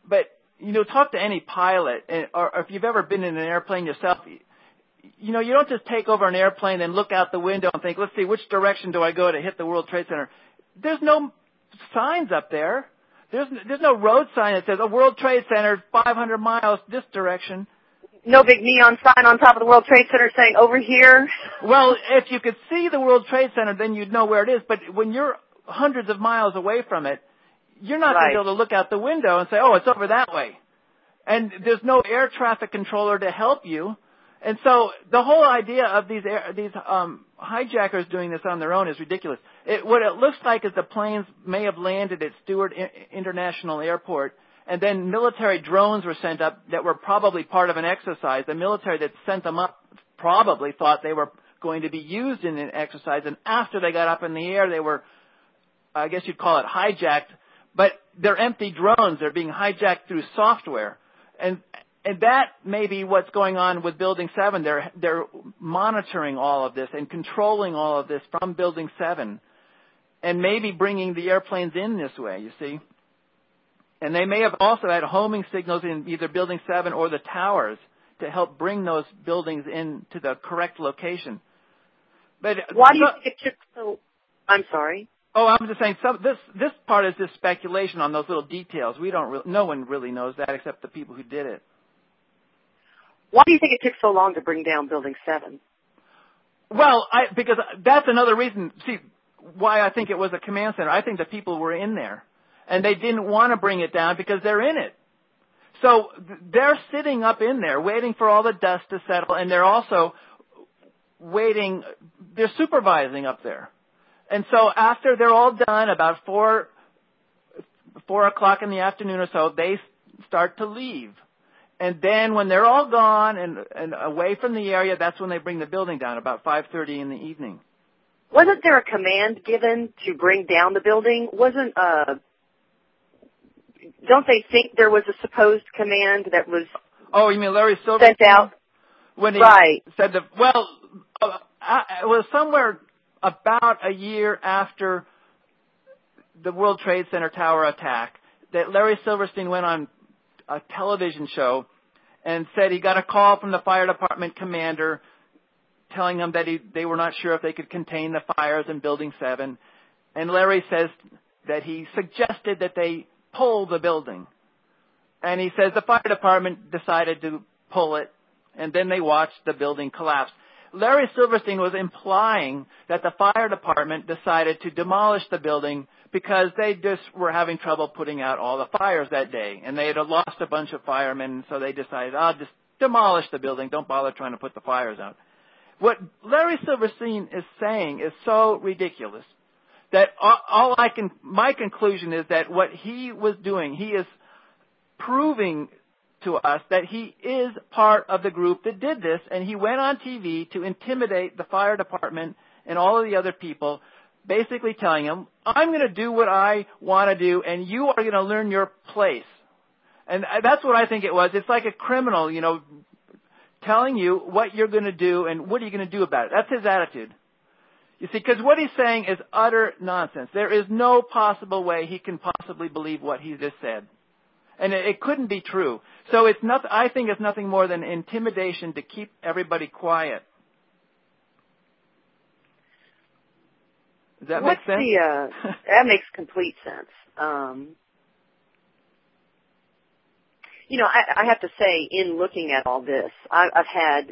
Speaker 2: but, you know, talk to any pilot, or, or if you've ever been in an airplane yourself, you know, you don't just take over an airplane and look out the window and think, let's see, which direction do I go to hit the World Trade Center? There's no signs up there. There's there's no road sign that says, a World Trade Center, five hundred miles this direction.
Speaker 1: No big neon sign on top of the World Trade Center saying, over here.
Speaker 2: Well, if you could see the World Trade Center, then you'd know where it is. But when you're hundreds of miles away from it, you're not
Speaker 1: right.
Speaker 2: going to be able to look out the window and say, oh, it's over that way. And there's no air traffic controller to help you. And so the whole idea of these air, these um, hijackers doing this on their own is ridiculous. It, what it looks like is the planes may have landed at Stewart International Airport, and then military drones were sent up that were probably part of an exercise. The military that sent them up probably thought they were going to be used in an exercise, and after they got up in the air, they were, I guess you'd call it hijacked, but they're empty drones. They're being hijacked through software. And And that may be what's going on with Building seven. They're, they're monitoring all of this and controlling all of this from Building seven, and maybe bringing the airplanes in this way, you see. And they may have also had homing signals in either Building seven or the towers to help bring those buildings in to the correct location. But
Speaker 1: why do you think it took so? I'm sorry.
Speaker 2: Oh, I'm just saying some, this this part is just speculation on those little details. We don't. Re- no one really knows that except the people who did it.
Speaker 1: Why do you think it took so long to bring down Building seven?
Speaker 2: Well, I, because that's another reason. See, why I think it was a command center. I think the people were in there, and they didn't want to bring it down because they're in it. So they're sitting up in there waiting for all the dust to settle, and they're also waiting. They're supervising up there. And so after they're all done, about four, four o'clock in the afternoon or so, they start to leave. And then when they're all gone and, and away from the area, that's when they bring the building down, about five thirty in the evening.
Speaker 1: Wasn't there a command given to bring down the building? Wasn't, uh, don't they think there was a supposed command that was
Speaker 2: Oh, you mean Larry Silverstein?
Speaker 1: Sent out?
Speaker 2: When he
Speaker 1: right.
Speaker 2: said the, well, uh, it was somewhere about a year after the World Trade Center tower attack that Larry Silverstein went on a television show and said he got a call from the fire department commander telling him that he, they were not sure if they could contain the fires in Building seven. And Larry says that he suggested that they pull the building. And he says the fire department decided to pull it, and then they watched the building collapse. Larry Silverstein was implying that the fire department decided to demolish the building because they just were having trouble putting out all the fires that day. And they had lost a bunch of firemen, so they decided, I'll just demolish the building. Don't bother trying to put the fires out. What Larry Silverstein is saying is so ridiculous that all I can, my conclusion is that what he was doing, he is proving to us that he is part of the group that did this, and he went on T V to intimidate the fire department and all of the other people, basically telling them, I'm going to do what I want to do, and you are going to learn your place. And that's what I think it was. It's like a criminal, you know, telling you what you're going to do and what are you going to do about it. That's his attitude. You see, because what he's saying is utter nonsense. There is no possible way he can possibly believe what he just said. And it, it couldn't be true. So it's not, I think it's nothing more than intimidation to keep everybody quiet. Does that
Speaker 1: What's
Speaker 2: make sense?
Speaker 1: The, uh, that makes complete sense. Um, you know, I, I have to say, in looking at all this, I, I've had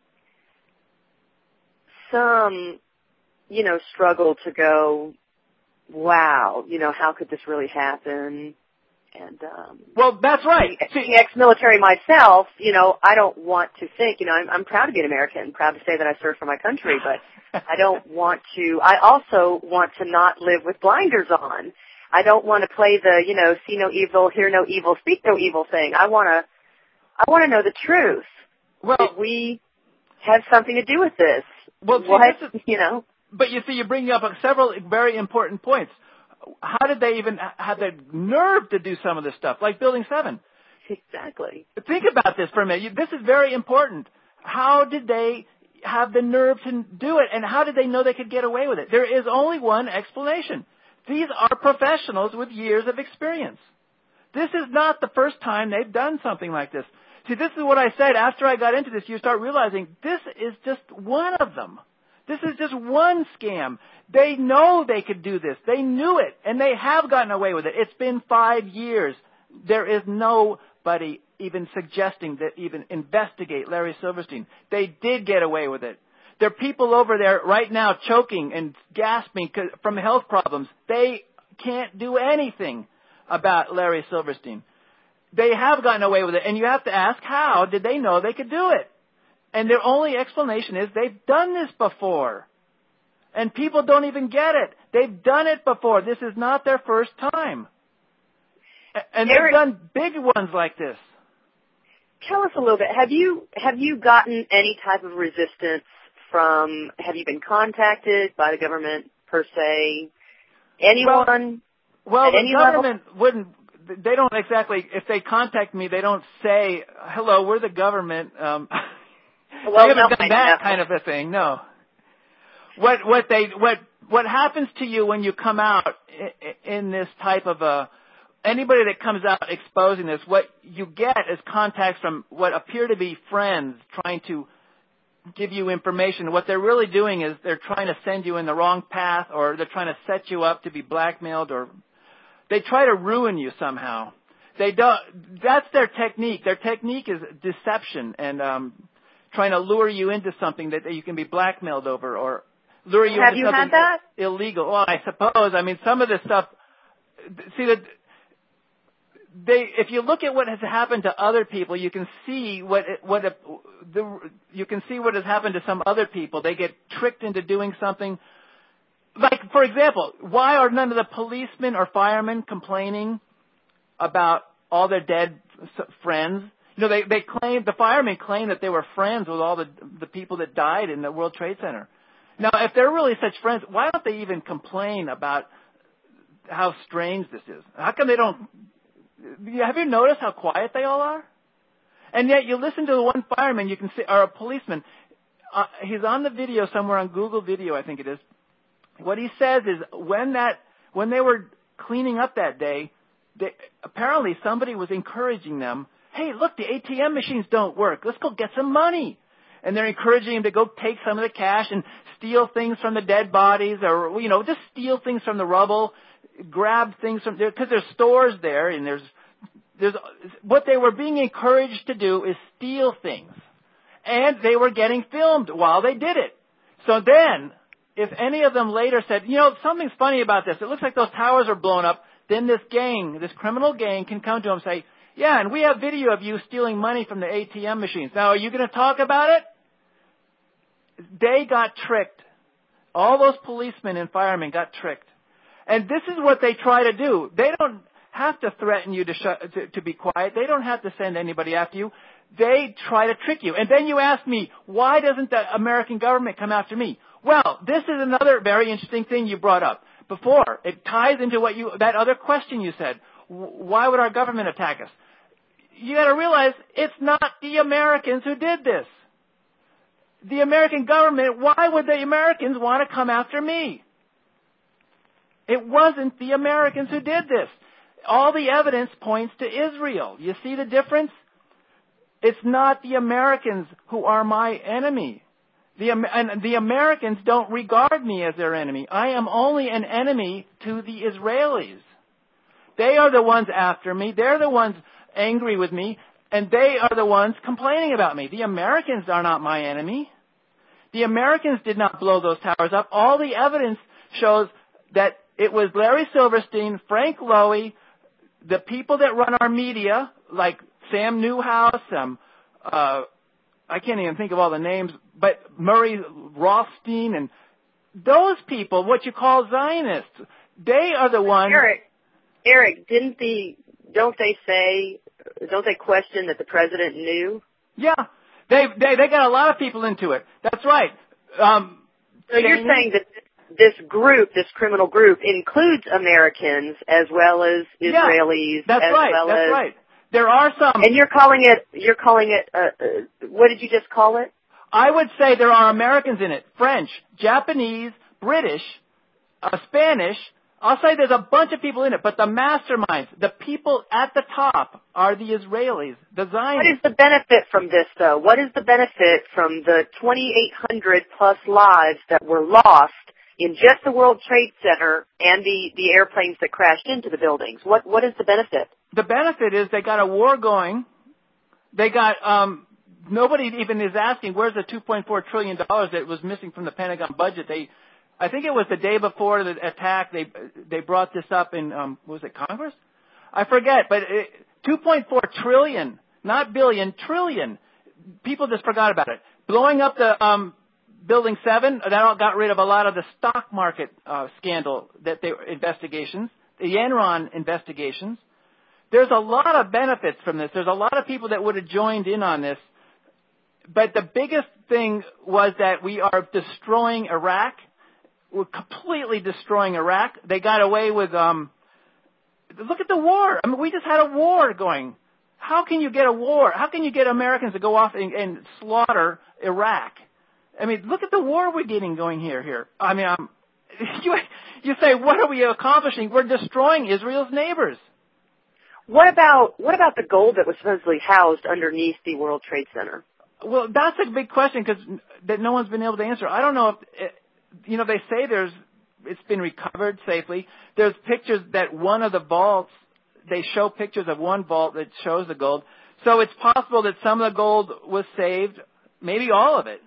Speaker 1: some, you know, struggle to go, wow, you know, how could this really happen? And um,
Speaker 2: well, that's right.
Speaker 1: Being ex-military myself, you know, I don't want to think, you know, I'm, I'm proud to be an American, proud to say that I served for my country, but I don't want to. I also want to not live with blinders on. I don't want to play the, you know, see no evil, hear no evil, speak no evil thing. I want to, I want to know the truth.
Speaker 2: Well,
Speaker 1: Did we have something to do with this?
Speaker 2: Well, see,
Speaker 1: what,
Speaker 2: this is,
Speaker 1: you know.
Speaker 2: But you see, you're bringing up several very important points. How did they even have the nerve to do some of this stuff, like Building seven?
Speaker 1: Exactly.
Speaker 2: Think about this for a minute. This is very important. How did they have the nerve to do it, and how did they know they could get away with it? There is only one explanation. These are professionals with years of experience. This is not the first time they've done something like this. See, this is what I said. After I got into this, you start realizing this is just one of them. This is just one scam. They know they could do this. They knew it, and they have gotten away with it. It's been five years. There is nobody even suggesting that even investigate Larry Silverstein. They did get away with it. There are people over there right now choking and gasping from health problems. They can't do anything about Larry Silverstein. They have gotten away with it, and you have to ask, how did they know they could do it? And their only explanation is they've done this before. And people don't even get it. They've done it before. This is not their first time. And
Speaker 1: Eric,
Speaker 2: they've done big ones like this.
Speaker 1: Tell us a little bit. Have you have you gotten any type of resistance from, have you been contacted by the government per se? Anyone?
Speaker 2: Well, well the
Speaker 1: any
Speaker 2: government
Speaker 1: level?
Speaker 2: wouldn't. They don't exactly, if they contact me, they don't say, hello, we're the government. Um,
Speaker 1: well,
Speaker 2: they haven't
Speaker 1: no,
Speaker 2: done that kind of a thing, no. What, what they, what, what happens to you when you come out in this type of a, anybody that comes out exposing this, what you get is contacts from what appear to be friends trying to give you information. What they're really doing is they're trying to send you in the wrong path, or they're trying to set you up to be blackmailed, or they try to ruin you somehow. They don't. That's their technique. Their technique is deception and um, trying to lure you into something that, that you can be blackmailed over, or lure you
Speaker 1: Have
Speaker 2: into
Speaker 1: you
Speaker 2: something
Speaker 1: had that?
Speaker 2: illegal. Well, I suppose. I mean, some of this stuff. See that they. If you look at what has happened to other people, you can see what it, what it, the you can see what has happened to some other people. They get tricked into doing something. Like, for example, why are none of the policemen or firemen complaining about all their dead friends? You know, they, they claim, the firemen claim that they were friends with all the, the people that died in the World Trade Center. Now, if they're really such friends, why don't they even complain about how strange this is? How come they don't, have you noticed how quiet they all are? And yet you listen to the one fireman, you can see, or a policeman, uh, he's on the video somewhere on Google Video, I think it is. What he says is when that when they were cleaning up that day, they, apparently somebody was encouraging them, hey, look, the A T M machines don't work. Let's go get some money. And they're encouraging him to go take some of the cash and steal things from the dead bodies, or, you know, just steal things from the rubble, grab things from there, because there's stores there, and there's there's what they were being encouraged to do is steal things. And they were getting filmed while they did it. So then, if any of them later said, you know, something's funny about this, it looks like those towers are blown up, then this gang, this criminal gang can come to them and say, yeah, and we have video of you stealing money from the A T M machines. Now, are you going to talk about it? They got tricked. All those policemen and firemen got tricked. And this is what they try to do. They don't have to threaten you to, shut, to, to be quiet. They don't have to send anybody after you. They try to trick you. And then you ask me, why doesn't the American government come after me? Well, this is another very interesting thing you brought up before. It ties into what you, that other question you said. Why would our government attack us? You got to realize it's not the Americans who did this. The American government, why would the Americans want to come after me? It wasn't the Americans who did this. All the evidence points to Israel. You see the difference? It's not the Americans who are my enemy. The, and the Americans don't regard me as their enemy. I am only an enemy to the Israelis. They are the ones after me. They're the ones angry with me. And they are the ones complaining about me. The Americans are not my enemy. The Americans did not blow those towers up. All the evidence shows that it was Larry Silverstein, Frank Lowy, the people that run our media, like Sam Newhouse, um, uh, I can't even think of all the names, but Murray Rothstein, and those people, what you call Zionists, they are the ones.
Speaker 1: Eric, Eric, didn't the, don't they say, don't they question that the president knew?
Speaker 2: Yeah, they they they got a lot of people into it. That's right. Um,
Speaker 1: so you're saying that this group, this criminal group, includes Americans as well as Israelis.
Speaker 2: Yeah, that's
Speaker 1: as
Speaker 2: right.
Speaker 1: Well
Speaker 2: that's
Speaker 1: as,
Speaker 2: right. There are some.
Speaker 1: And you're calling it, you're calling it, uh, uh, what did you just call it?
Speaker 2: I would say there are Americans in it. French, Japanese, British, uh, Spanish, I'll say there's a bunch of people in it, but the masterminds, the people at the top, are the Israelis, the Zionists.
Speaker 1: What is the benefit from this, though? What is the benefit from the twenty-eight hundred plus lives that were lost in just the World Trade Center and the, the airplanes that crashed into the buildings? What What is the benefit?
Speaker 2: The benefit is they got a war going. They got, um, nobody even is asking, where's the two point four trillion dollars that was missing from the Pentagon budget? They, I think it was the day before the attack, they they brought this up in, um, was it Congress? I forget, but it, two point four trillion, not billion, trillion. People just forgot about it. Blowing up the um, Building seven, that all got rid of a lot of the stock market uh, scandal that they investigations, the Enron investigations. There's a lot of benefits from this. There's a lot of people that would have joined in on this. But the biggest thing was that we are destroying Iraq. We're completely destroying Iraq. They got away with, um, look at the war. I mean, we just had a war going. How can you get a war? How can you get Americans to go off and, and slaughter Iraq? I mean, look at the war we're getting going here. Here, I mean, um, you you say, what are we accomplishing? We're destroying Israel's neighbors.
Speaker 1: What about what about the gold that was supposedly housed underneath the World Trade Center?
Speaker 2: Well, that's a big question because that no one's been able to answer. I don't know if it, you know. They say there's it's been recovered safely. There's pictures that one of the vaults. They show pictures of one vault that shows the gold. So it's possible that some of the gold was saved, maybe all of it.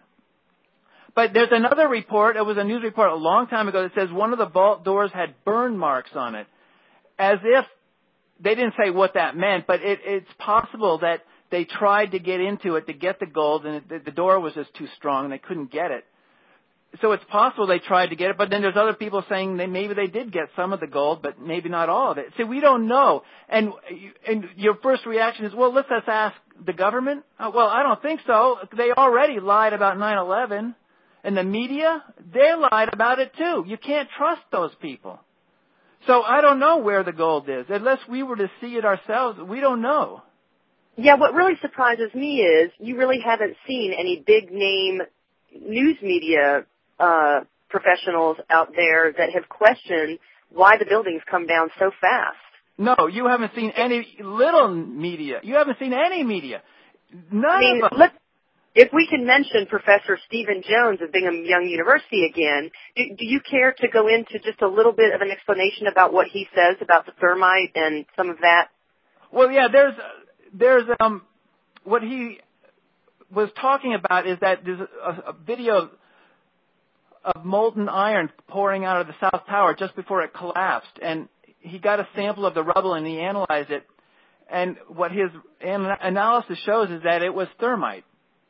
Speaker 2: But there's another report, it was a news report a long time ago that says one of the vault doors had burn marks on it. As if, they didn't say what that meant, but it, it's possible that they tried to get into it to get the gold and it, the door was just too strong and they couldn't get it. So it's possible they tried to get it, but then there's other people saying they, maybe they did get some of the gold, but maybe not all of it. See, we don't know. And, and your first reaction is, well, let's just ask the government. Uh, well, I don't think so. They already lied about nine eleven. And the media, they lied about it too. You can't trust those people. So I don't know where the gold is. Unless we were to see it ourselves, we don't know.
Speaker 1: Yeah, what really surprises me is you really haven't seen any big name news media uh, professionals out there that have questioned why the buildings come down so fast.
Speaker 2: No, you haven't seen any little media. You haven't seen any media. None
Speaker 1: I mean,
Speaker 2: of them.
Speaker 1: Let's, if we can mention Professor Stephen Jones of Bingham Young University again, do, do you care to go into just a little bit of an explanation about what he says about the thermite and some of that?
Speaker 2: Well, yeah, there's, there's, um, what he was talking about is that there's a, a video of molten iron pouring out of the South Tower just before it collapsed, and he got a sample of the rubble and he analyzed it, and what his an- analysis shows is that it was thermite.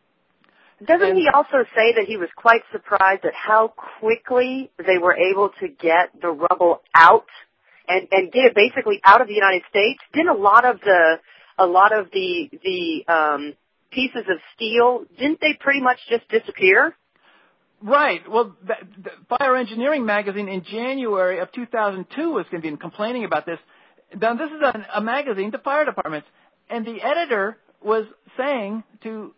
Speaker 1: Doesn't he also say that he was quite surprised at how quickly they were able to get the rubble out and, and get it basically out of the United States? Didn't a lot of the a lot of the the um, pieces of steel, didn't they pretty much just disappear?
Speaker 2: Right. Well, the, the Fire Engineering magazine in January of two thousand two was going to be complaining about this. Now, this is a, a magazine to fire departments, and the editor was saying to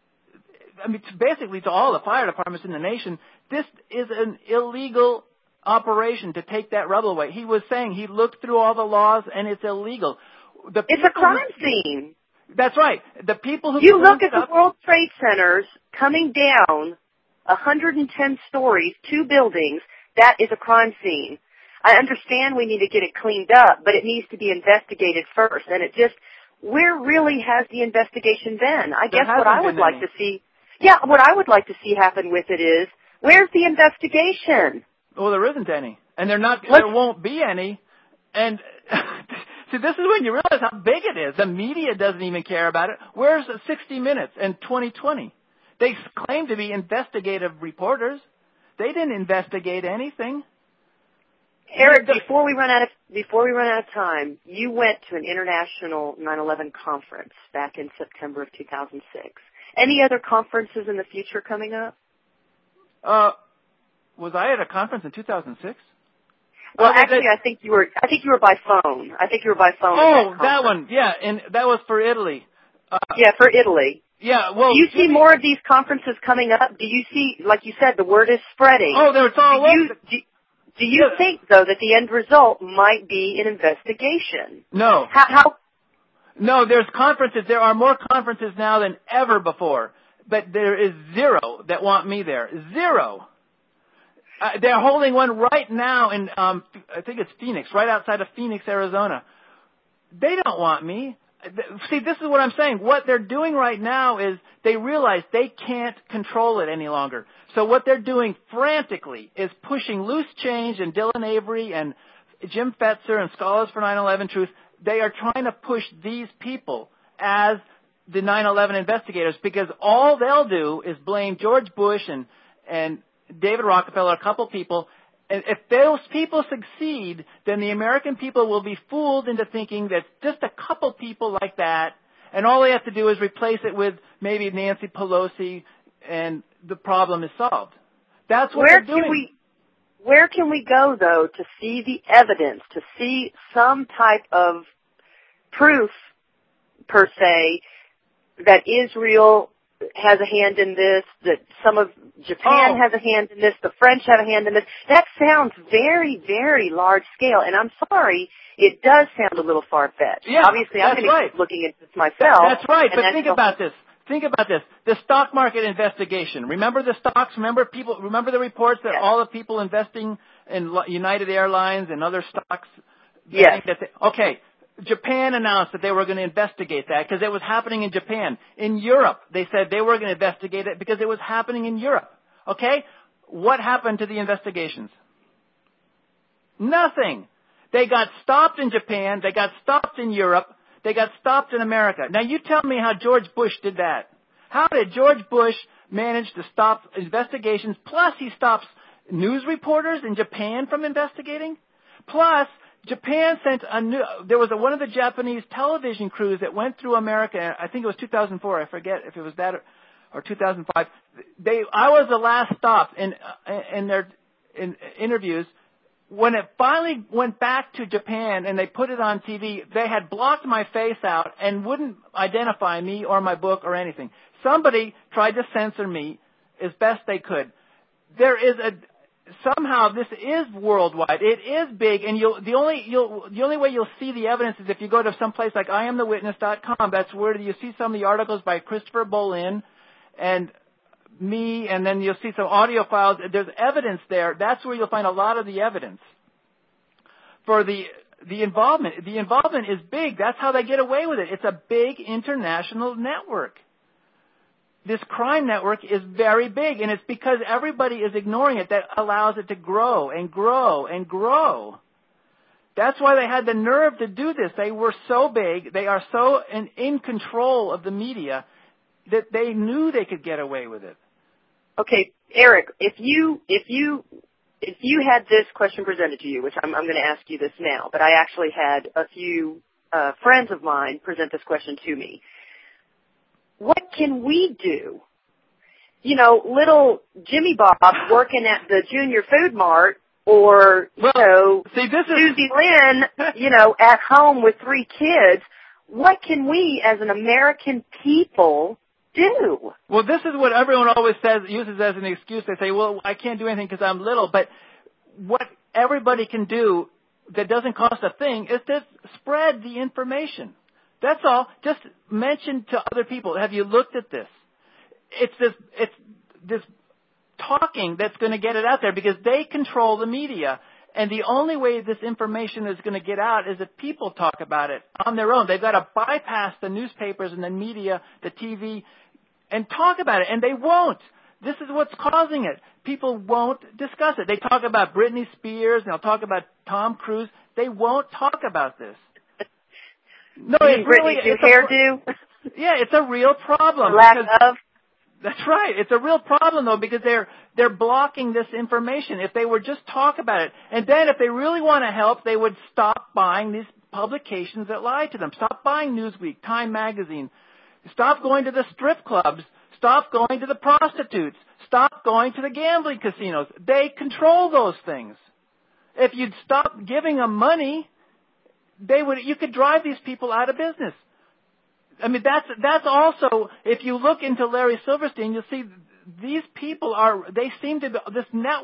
Speaker 2: I mean, basically to all the fire departments in the nation, this is an illegal operation to take that rubble away. He was saying he looked through all the laws and it's illegal. The
Speaker 1: it's a crime who, scene.
Speaker 2: That's right. The people who
Speaker 1: you look at
Speaker 2: stuff,
Speaker 1: the World Trade Centers coming down one hundred ten stories, two buildings. That is a crime scene. I understand we need to get it cleaned up, but it needs to be investigated first. And it just, where really has the investigation been? I guess what I would like to see. Yeah, what I would like to see happen with it is, where's the investigation?
Speaker 2: Well, there isn't any, and there not
Speaker 1: Let's,
Speaker 2: there won't be any. And see, this is when you realize how big it is. The media doesn't even care about it. Where's sixty minutes and twenty twenty? They claim to be investigative reporters. They didn't investigate anything.
Speaker 1: Eric, before we run out of before we run out of time, you went to an international nine eleven conference back in September of two thousand six. Any other conferences in the future coming up?
Speaker 2: Uh, was I at a conference in two thousand six?
Speaker 1: Well,
Speaker 2: uh,
Speaker 1: actually,
Speaker 2: that,
Speaker 1: I think you were. I think you were by phone. I think you were by phone.
Speaker 2: Oh,
Speaker 1: that,
Speaker 2: that one, yeah, and that was for Italy.
Speaker 1: Uh, yeah, for Italy.
Speaker 2: Yeah, well,
Speaker 1: do you see more of these conferences coming up? Do you see, like you said, the word is spreading?
Speaker 2: Oh, it's all
Speaker 1: do you,
Speaker 2: over.
Speaker 1: Do, Do you
Speaker 2: Yeah.
Speaker 1: think, though, that the end result might be an investigation?
Speaker 2: No.
Speaker 1: How, how?
Speaker 2: No, there's conferences. There are more conferences now than ever before. But there is zero that want me there. Zero. Uh, they're holding one right now in, um, I think it's Phoenix, right outside of Phoenix, Arizona. They don't want me. See, this is what I'm saying. What they're doing right now is they realize they can't control it any longer. So what they're doing frantically is pushing Loose Change and Dylan Avery and Jim Fetzer and Scholars for nine eleven Truth. They are trying to push these people as the nine eleven investigators, because all they'll do is blame George Bush and, and David Rockefeller, a couple people. And if those people succeed, then the American people will be fooled into thinking that just a couple people like that, and all they have to do is replace it with maybe Nancy Pelosi, and the problem is solved. That's what
Speaker 1: Where
Speaker 2: they're doing.
Speaker 1: Can we, where can we go, though, to see the evidence, to see some type of proof, per se, that Israel has a hand in this, that some of Japan
Speaker 2: oh.
Speaker 1: has a hand in this, the French have a hand in this? That sounds very, very large scale, and I'm sorry, it does sound a little far-fetched.
Speaker 2: Yeah,
Speaker 1: Obviously, I'm going
Speaker 2: right.
Speaker 1: to keep looking at this myself.
Speaker 2: That's right, but
Speaker 1: that's
Speaker 2: think
Speaker 1: the
Speaker 2: about this. Think about this. The stock market investigation. Remember the stocks? Remember people? Remember the reports that
Speaker 1: yes.
Speaker 2: all the people investing in United Airlines and other stocks?
Speaker 1: Yes.
Speaker 2: That they, okay. Japan announced that they were going to investigate that because it was happening in Japan. In Europe, they said they were going to investigate it because it was happening in Europe. Okay? What happened to the investigations? Nothing. They got stopped in Japan. They got stopped in Europe. They got stopped in America. Now, you tell me how George Bush did that. How did George Bush manage to stop investigations? Plus, he stops news reporters in Japan from investigating. Plus, Japan sent a new, there was a, one of the Japanese television crews that went through America, I think it was two thousand four, I forget if it was that or, or two thousand five. They, I was the last stop in, in their in interviews. When it finally went back to Japan and they put it on T V, they had blocked my face out and wouldn't identify me or my book or anything. Somebody tried to censor me as best they could. There is a, somehow this is worldwide. It is big, and you'll, the only you'll, the only way you'll see the evidence is if you go to some place like I am the witness dot com. That's where you see some of the articles by Christopher Bolin and me, and then you'll see some audio files. There's evidence there. That's where you'll find a lot of the evidence for the the involvement. The involvement is big. That's how they get away with it. It's a big international network. This crime network is very big, and it's because everybody is ignoring it that allows it to grow and grow and grow. That's why they had the nerve to do this. They were so big, they are so in, in control of the media that they knew they could get away with it.
Speaker 1: Okay, Eric, if you if you if you had this question presented to you, which I'm, I'm going to ask you this now, but I actually had a few uh, friends of mine present this question to me. What can we do? You know, little Jimmy Bob working at the Junior Food Mart, or, you
Speaker 2: well,
Speaker 1: know,
Speaker 2: see, this is...
Speaker 1: Susie Lynn, you know, at home with three kids. What can we as an American people do?
Speaker 2: Well, this is what everyone always says, uses as an excuse. They say, well, I can't do anything because I'm little. But what everybody can do that doesn't cost a thing is to spread the information. That's all. Just mention to other people, have you looked at this? It's this, it's this talking that's going to get it out there because they control the media. And the only way this information is going to get out is if people talk about it on their own. They've got to bypass the newspapers and the media, the T V, and talk about it. And they won't. This is what's causing it. People won't discuss it. They talk about Britney Spears and they'll talk about Tom Cruise. They won't talk about this. No, it's really
Speaker 1: Britney's
Speaker 2: it's
Speaker 1: hairdo.
Speaker 2: Yeah, it's a real problem.
Speaker 1: Lack
Speaker 2: because,
Speaker 1: of.
Speaker 2: That's right. It's a real problem though because they're they're blocking this information. If they would just talk about it, and then if they really want to help, they would stop buying these publications that lie to them. Stop buying Newsweek, Time Magazine. Stop going to the strip clubs. Stop going to the prostitutes. Stop going to the gambling casinos. They control those things. If you'd stop giving them money, they would. You could drive these people out of business. I mean, that's that's also, if you look into Larry Silverstein, you'll see these people are, they seem to, this network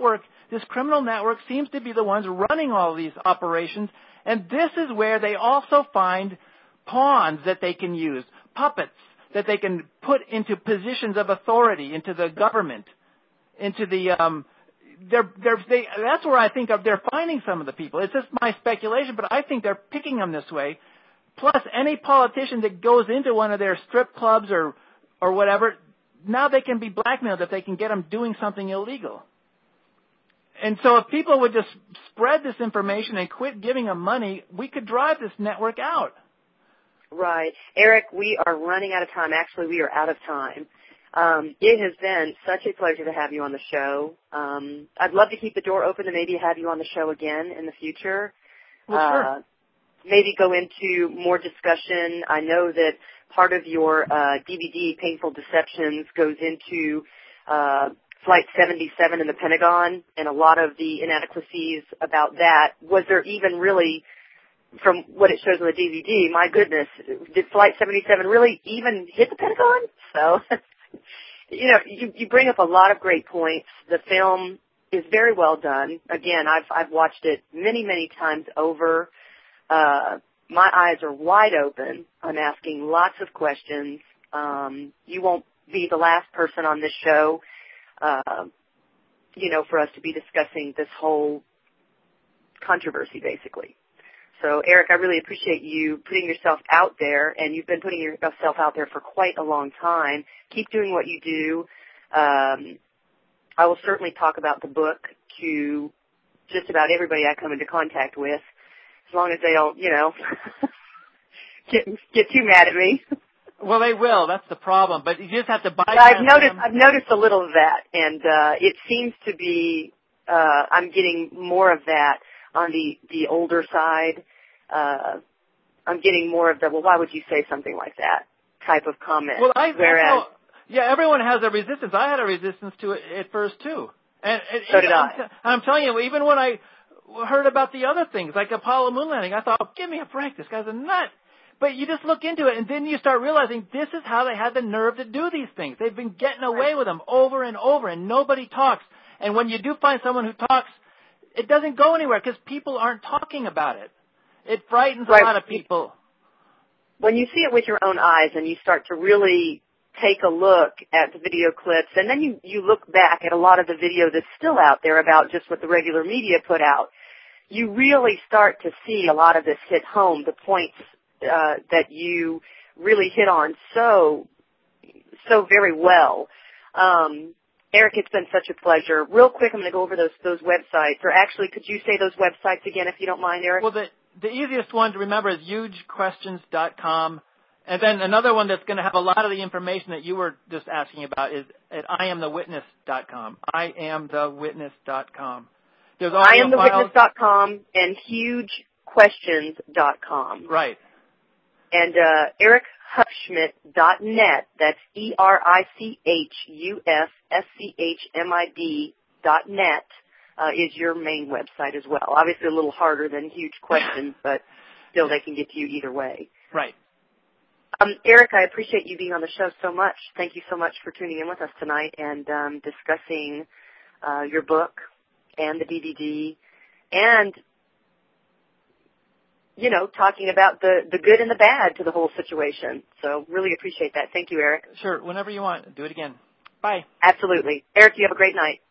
Speaker 2: this criminal network seems to be the ones running all these operations, and this is where they also find pawns that they can use, puppets that they can put into positions of authority, into the government, into the um, they're, they're, they, that's where I think of they're finding some of the people. It's just my speculation, but I think they're picking them this way. Plus, any politician that goes into one of their strip clubs or or whatever, now they can be blackmailed if they can get them doing something illegal. And so if people would just spread this information and quit giving them money, we could drive this network out.
Speaker 1: Right. Eric, we are running out of time. Actually, we are out of time. Um, it has been such a pleasure to have you on the show. Um, I'd love to keep the door open to maybe have you on the show again in the future.
Speaker 2: Well, sure.
Speaker 1: Uh, maybe go into more discussion. I know that part of your uh, D V D, Painful Deceptions, goes into uh, Flight seventy-seven in the Pentagon and a lot of the inadequacies about that. Was there even really, from what it shows on the D V D, my goodness, did Flight seventy-seven really even hit the Pentagon? So, you know, you, you bring up a lot of great points. The film is very well done. Again, I've, I've watched it many, many times over. Uh, my eyes are wide open. I'm asking lots of questions. Um, you won't be the last person on this show, uh, you know, for us to be discussing this whole controversy, basically. So, Eric, I really appreciate you putting yourself out there, and you've been putting yourself out there for quite a long time. Keep doing what you do. Um, I will certainly talk about the book to just about everybody I come into contact with, as long as they don't, you know, get get too mad at me.
Speaker 2: Well, they will. That's the problem. But you just have to buy.
Speaker 1: I've noticed. Them. I've noticed a little of that, and uh, it seems to be. Uh, I'm getting more of that on the the older side. Uh, I'm getting more of the. Well, why would you say something like that? Type of comment.
Speaker 2: Well, I.
Speaker 1: Whereas,
Speaker 2: I know, yeah, everyone has a resistance. I had a resistance to it at first too, and, and
Speaker 1: so did
Speaker 2: I'm,
Speaker 1: I.
Speaker 2: I'm telling you, even when I heard about the other things, like Apollo moon landing, I thought, oh, give me a break, this guy's a nut. But you just look into it, and then you start realizing this is how they had the nerve to do these things. They've been getting away with them over and over, and nobody talks. And when you do find someone who talks, it doesn't go anywhere because people aren't talking about it. It frightens
Speaker 1: right.
Speaker 2: a lot of people.
Speaker 1: When you see it with your own eyes and you start to really take a look at the video clips, and then you, you look back at a lot of the video that's still out there about just what the regular media put out, you really start to see a lot of this hit home, the points uh, that you really hit on so, so very well. Um, Eric, it's been such a pleasure. Real quick, I'm going to go over those those websites. Or actually, could you say those websites again if you don't mind, Eric?
Speaker 2: Well, the, the easiest one to remember is huge questions dot com. And then another one that's going to have a lot of the information that you were just asking about is at I am the witness dot com. I am the witness dot com. There's
Speaker 1: I am the witness dot com and huge questions dot com.
Speaker 2: Right.
Speaker 1: And uh, Eric Hufschmidt dot net, that's E R I C H U F S C H M I D dot net, uh, is your main website as well. Obviously a little harder than Huge Questions, but still they can get to you either way.
Speaker 2: Right.
Speaker 1: Um, Eric, I appreciate you being on the show so much. Thank you so much for tuning in with us tonight and um, discussing uh, your book and the D V D and, you know, talking about the, the good and the bad to the whole situation. So really appreciate that. Thank you, Eric.
Speaker 2: Sure. Whenever you want. Do it again. Bye.
Speaker 1: Absolutely. Eric, you have a great night.